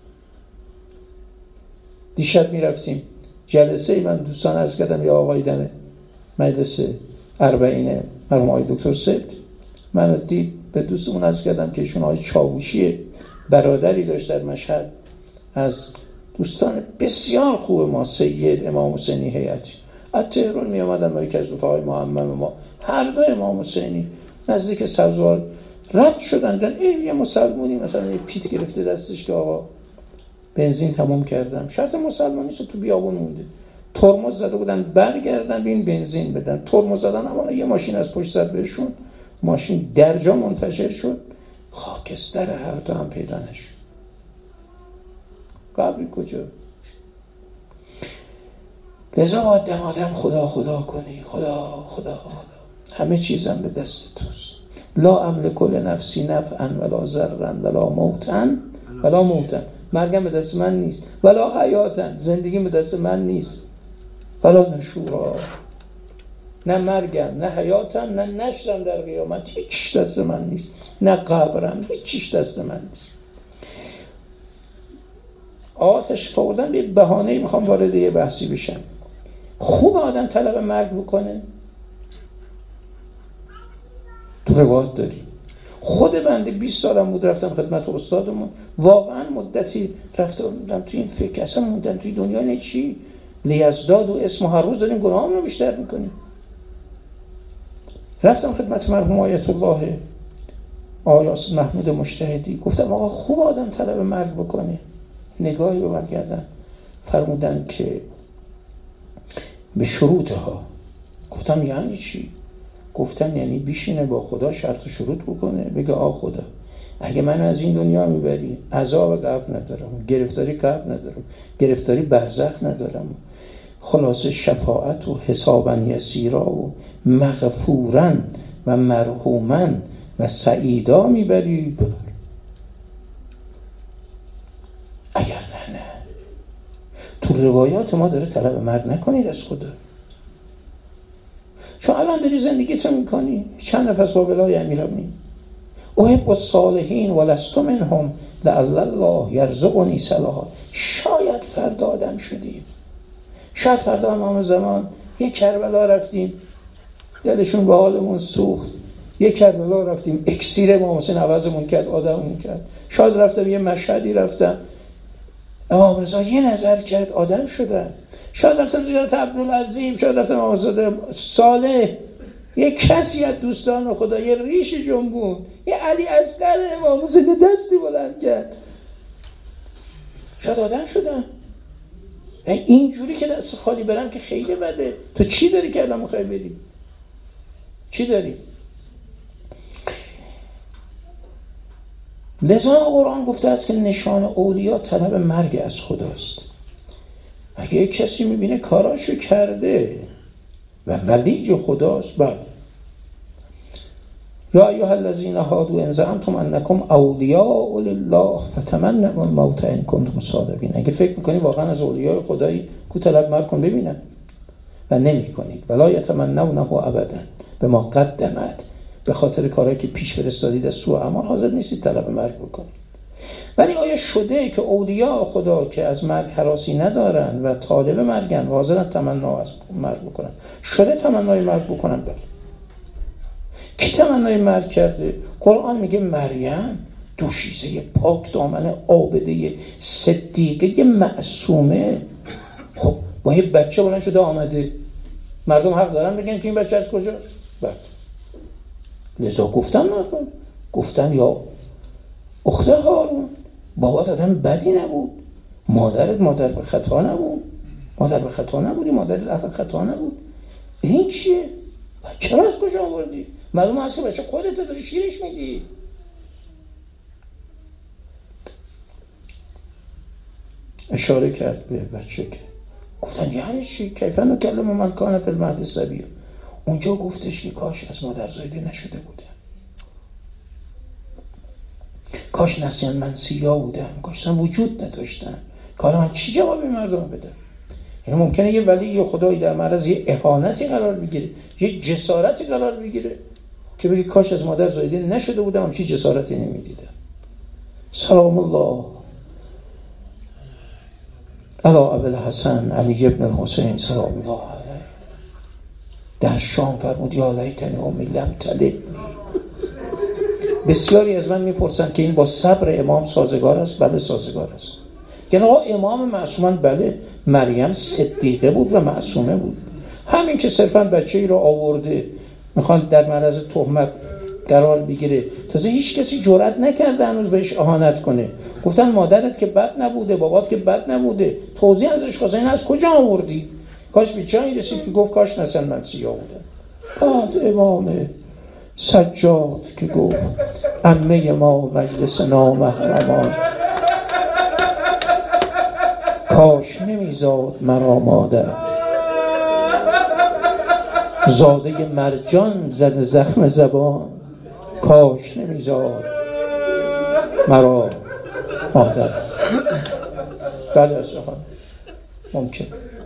A: دیشب میرفتیم جلسه، من دوستان عرض کردم یا آقای دم مجلس اربعین مرحوم آقای دکتر سبت، من دید به دوستمون عرض کردم که ایشون آقای چاوشی برادری داشت در مشهد، از دوستان بسیار خوب ما، سید امام حسینی هیئتی از تهران می آمدن، ما یکی از رفقای محمد ما هر دو امام حسینی نزدیک سبزوار رد شدن. این یه مسلمانی مثلا یه پیت گرفته دستش که آقا بنزین تمام کردم، شرط مسلمانیش تو بیابون مونده، ترمز زده بودن برگردن بین بنزین بدن. ترمز زدن اما یه ماشین از پشت زد بهشون، ماشین درجا منفجر شد، خاکستر هر دو هم پیدا نشد. قبری کجا؟ لذا باید دم آدم خدا خدا کنی، خدا خدا خدا، همه چیزم به دست توست. لا املک لنفسی نفعا ولا ضرا ولا موتا ولا موتا، مرگم به دست من نیست، ولا حیاتا، زندگی به دست من نیست، ولا نشورا، نه مرگم نه حیاتم نه نشرم در قیامت، هیچ دست من نیست، نه قبرم، هیچ دست من نیست. آتش فوردن به بهانه‌ای میخوام وارد یه بحثی بشم. خوب آدم طلب مرگ بکنه؟ تو روایت داریم. خود بنده بیست سالم بود رفتم خدمت استادمون، واقعا مدتی رفتم تو این فکر، اصلا موندم توی دنیا نه چی لیزداد و اسم هر روز داریم گناهامون رو بیشتر میکنیم. رفتم خدمت مرحوم آیت الله آیاس محمود مجتهدی، گفتم آقا خوب آدم طلب مرگ بکنه؟ نگاهی به من کردن، فرمودن که به شروطها. گفتم یعنی چی؟ گفتن یعنی بیشینه با خدا شرط و شروط بکنه، بگه آ خدا اگه من از این دنیا میبری عذاب قبر ندارم، گرفتاری قبر ندارم، گرفتاری برزخ ندارم، خلاصه شفاعت و حسابا یسیرا و مغفورا و مرحوما و سعیدا میبری، ببر. اگر نه نه تو روایات ما داره طلب مرگ نکنید از خدا. چون الان داری زندگیتو میکنی، چند نفس با بلای امیرانی احب الصالحین ولست منهم لعل الله یرزقنی صلاحا. شاید فردا آدم شدیم، شاید فردا امام زمان یک کربلا رفتیم دلشون به حالمون سوخت، یک کربلا رفتیم اکسیر امام حسین عوضمون کرد، آدممون کرد. شاید رفتم یه مشهدی رفتم امام رضا یه نظر کرد آدم شدن. شاید رفتم زیارت عبدالعظیم، شاید رفتم آمازاده صالح، یه کسی از دوستان خدا یه ریش جنبون، یه علی اصغر امام حسین دستی بلند کرد، شاید آدم شدن. اینجوری که دست خالی برم که خیلی بده. تو چی داری که الان میخوای بری؟ چی داری؟ لذا قرآن گفته است که نشان اولیا طلب مرگ از خداست. اگه یک کسی میبینه کاراشو کرده و ولی خداست، بعد یا ایها الذین هادوا ان زعمتم انکم اولیاء لله فتمنوا الموت ان کنتم صادقین. اگه فکر میکنی واقعا از اولیاء خدایی، کو طلب مرگ کن ببینم، و نمیکنید. ولا یتمنونه ابدا بما قدمت، به خاطر کارهایی که پیش فرستادید از سوء اعمال حاضر نیستید طلب مرگ بکنید. ولی آیا شده که اولیاء خدا که از مرگ هراسی ندارن و طالب مرگن و حاضرن تمنا از مرگ بکنن، شده تمنای مرگ بکنن؟ بله. کی تمنای مرگ کرده؟ قرآن میگه مریم دوشیزه پاک دامن عابده صدیقه معصومه. خب با یه بچه بلند شده آمده، مردم حق دارن بگن که این بچه از کجاست؟ بله. لذا گفتن مردم، گفتن یا اخت هارون بابات آدم بدی نبود، مادرت مادر به خطا نبود، مادر به خطا نبودی، مادرت اهل خطا نبود، این چیه؟ بچه را از کجا آوردی؟ معلومه هست که بچه خودت داری شیرش میدی. اشاره کرد به بچه که گفتن یعنی چی؟ کیف نکلم من کان فی المهد صبیا. اونجا گفتش که کاش از مادر زایده نشده بودم، کاش نسیان منسیا بودم، کاش اصلا وجود نداشتم، کار من چی جوابی مردم بدم؟ یعنی ممکنه یه ولی یا خدایی در معرض یه اهانتی قرار بگیره، یه جسارتی قرار بگیره که بگه کاش از مادر زایده نشده بودم، همچی جسارتی نمیدیدم. سلام الله علی ابوالحسن علی ابن حسین سلام الله علیه. در شام فرمود یا لیتنی امی لم تلدنی. بسیاری از من میپرسن که این با صبر امام سازگار است؟ بله سازگار است. یعنی آقا امام معصومان، بله مریم صدیقه بود و معصومه بود. همین که صرفا بچه‌ای رو آورده میخوان در معرض تهمت قرار بگیره، تازه هیچ کسی جرئت نکرده هنوز بهش اهانت کنه. گفتن مادرت که بد نبوده، بابات که بد نبوده، توضیح ازش خواستن از کجا آوردی؟ کاش به جایی رسید که گفت کاش نسل من سیاه بودم. بعد امام سجاد که گفت عمه ما مجلس نامحرمان، کاش نمیزاد مرا مادر، زاده مرجان زد زخم زبان، کاش نمیزاد مرا مادر. بله از رخان ممکن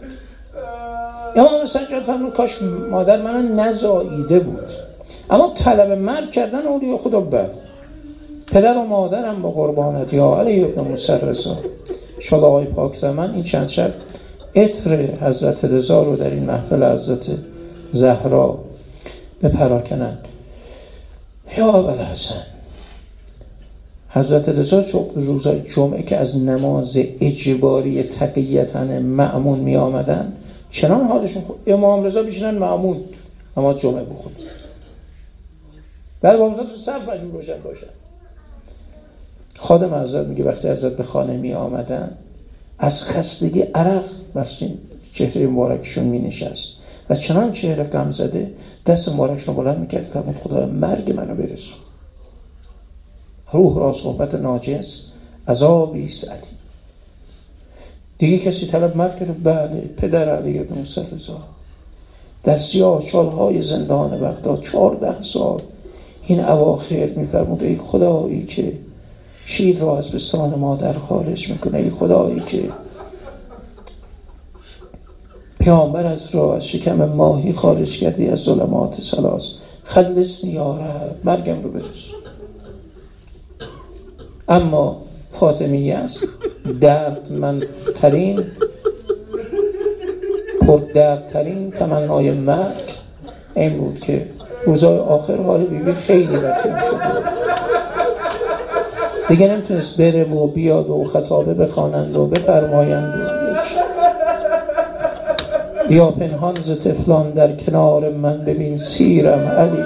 A: امام سجاد فرمود کاش مادر منو نزاییده بود. اما طلب مرگ کردن اولیاء خدا بد. پدر و مادرم با قربانت یا علی ابن موسی رضا شاءالله آقای پاک زمان این چند شب عطر حضرت رضا رو در این محفل حضرت زهرا بپراکنند. یا ابوالحسن حضرت رضا روزای جمعه که از نماز اجباری تقیتن مأمون می آمدن چنان حالشون خود امام رضا بیشنن مأمون نماز جمعه بخون، بعد با مثلا تو صف مجبور باشن باشن. خادم حضرت میگه وقتی حضرت به خانه می آمدن از خستگی عرق بستین چهره مبارکشون می نشست و چنان چهره غم زده دست مبارکشون بلند میکرد فرمود خدا مرگ منو برسون، روح را صحبت ناجنس عذابی سعلی. دیگه کسی طلب مرگ کرد؟ بله پدر علی ابن موسی رضا در سیاه چالهای زندان بغداد چهارده سال این اواخر میفرمود ای خدایی که شیر را از بستان مادر خارج میکنه، ای خدایی که پیامبر از را از شکم ماهی خارج کردی از ظلمات ثلاث، خلصنی یا رب مرگم رو برسون. اما فاطمیه است دردمندترین پردردترین تمنای مرگ این بود که روزای آخر حال بیبی خیلی وخیم شده دیگه نمیتونست بره و بیاد و خطابه بخوانند و بفرمایند و بیا پنهان ز طفلان در کنار من ببین سیرم علی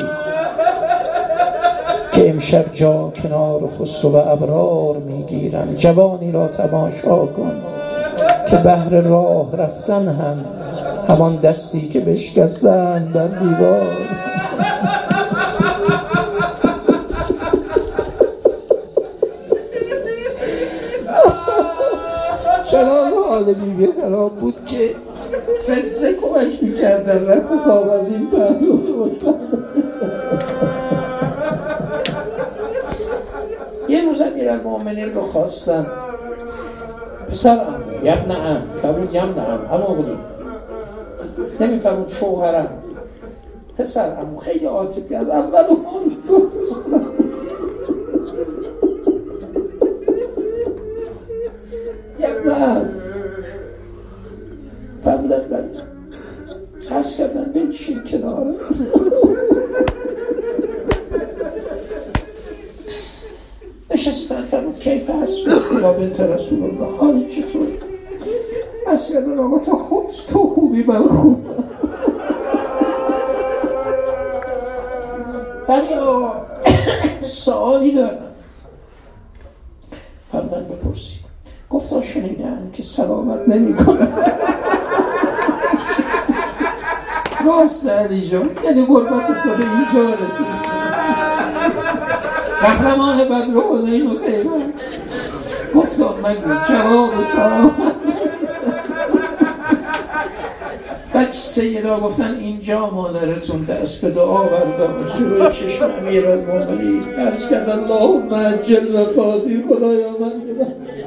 A: که امشب جا کنار خسرو و ابرار میگیرم. جوانی را تماشا کن که بهر راه رفتن هم همان دستی که بشکستن بر دیوار. چنان حال بیبی خراب بود که فزه کمک میکردن رخ خواب از این پهلو بود. یه روز امیر المؤمنین رو خواستن پسرم یبن ام فرمود یبن ام همون بودیم نمیفرمود شوهرم پسرم خیلی عاطفی از اول اون گفت یبن ام فرمودن بله عرض کردن بنشین کناره نشستن فرمود کیف هست با بنت رسول الله حالی چطور؟ از کردن آقا تا خوب تو خوبی من خوب. ولی آقا سوالی دارم فرمودن بپرسی. گفتا شنیدن که سلامت نمی کنه. راست علی جان یعنی قربت تو به اینجا رسید قهرمان بدر و حنین و خیبر. گفتم مگو جواب سلام بچه سیدا گفتن اینجا مادرتون دست به دعا برداشت روی چشم امیر المؤمنین عرض کرد اللهم عجل وفاتی خدایا من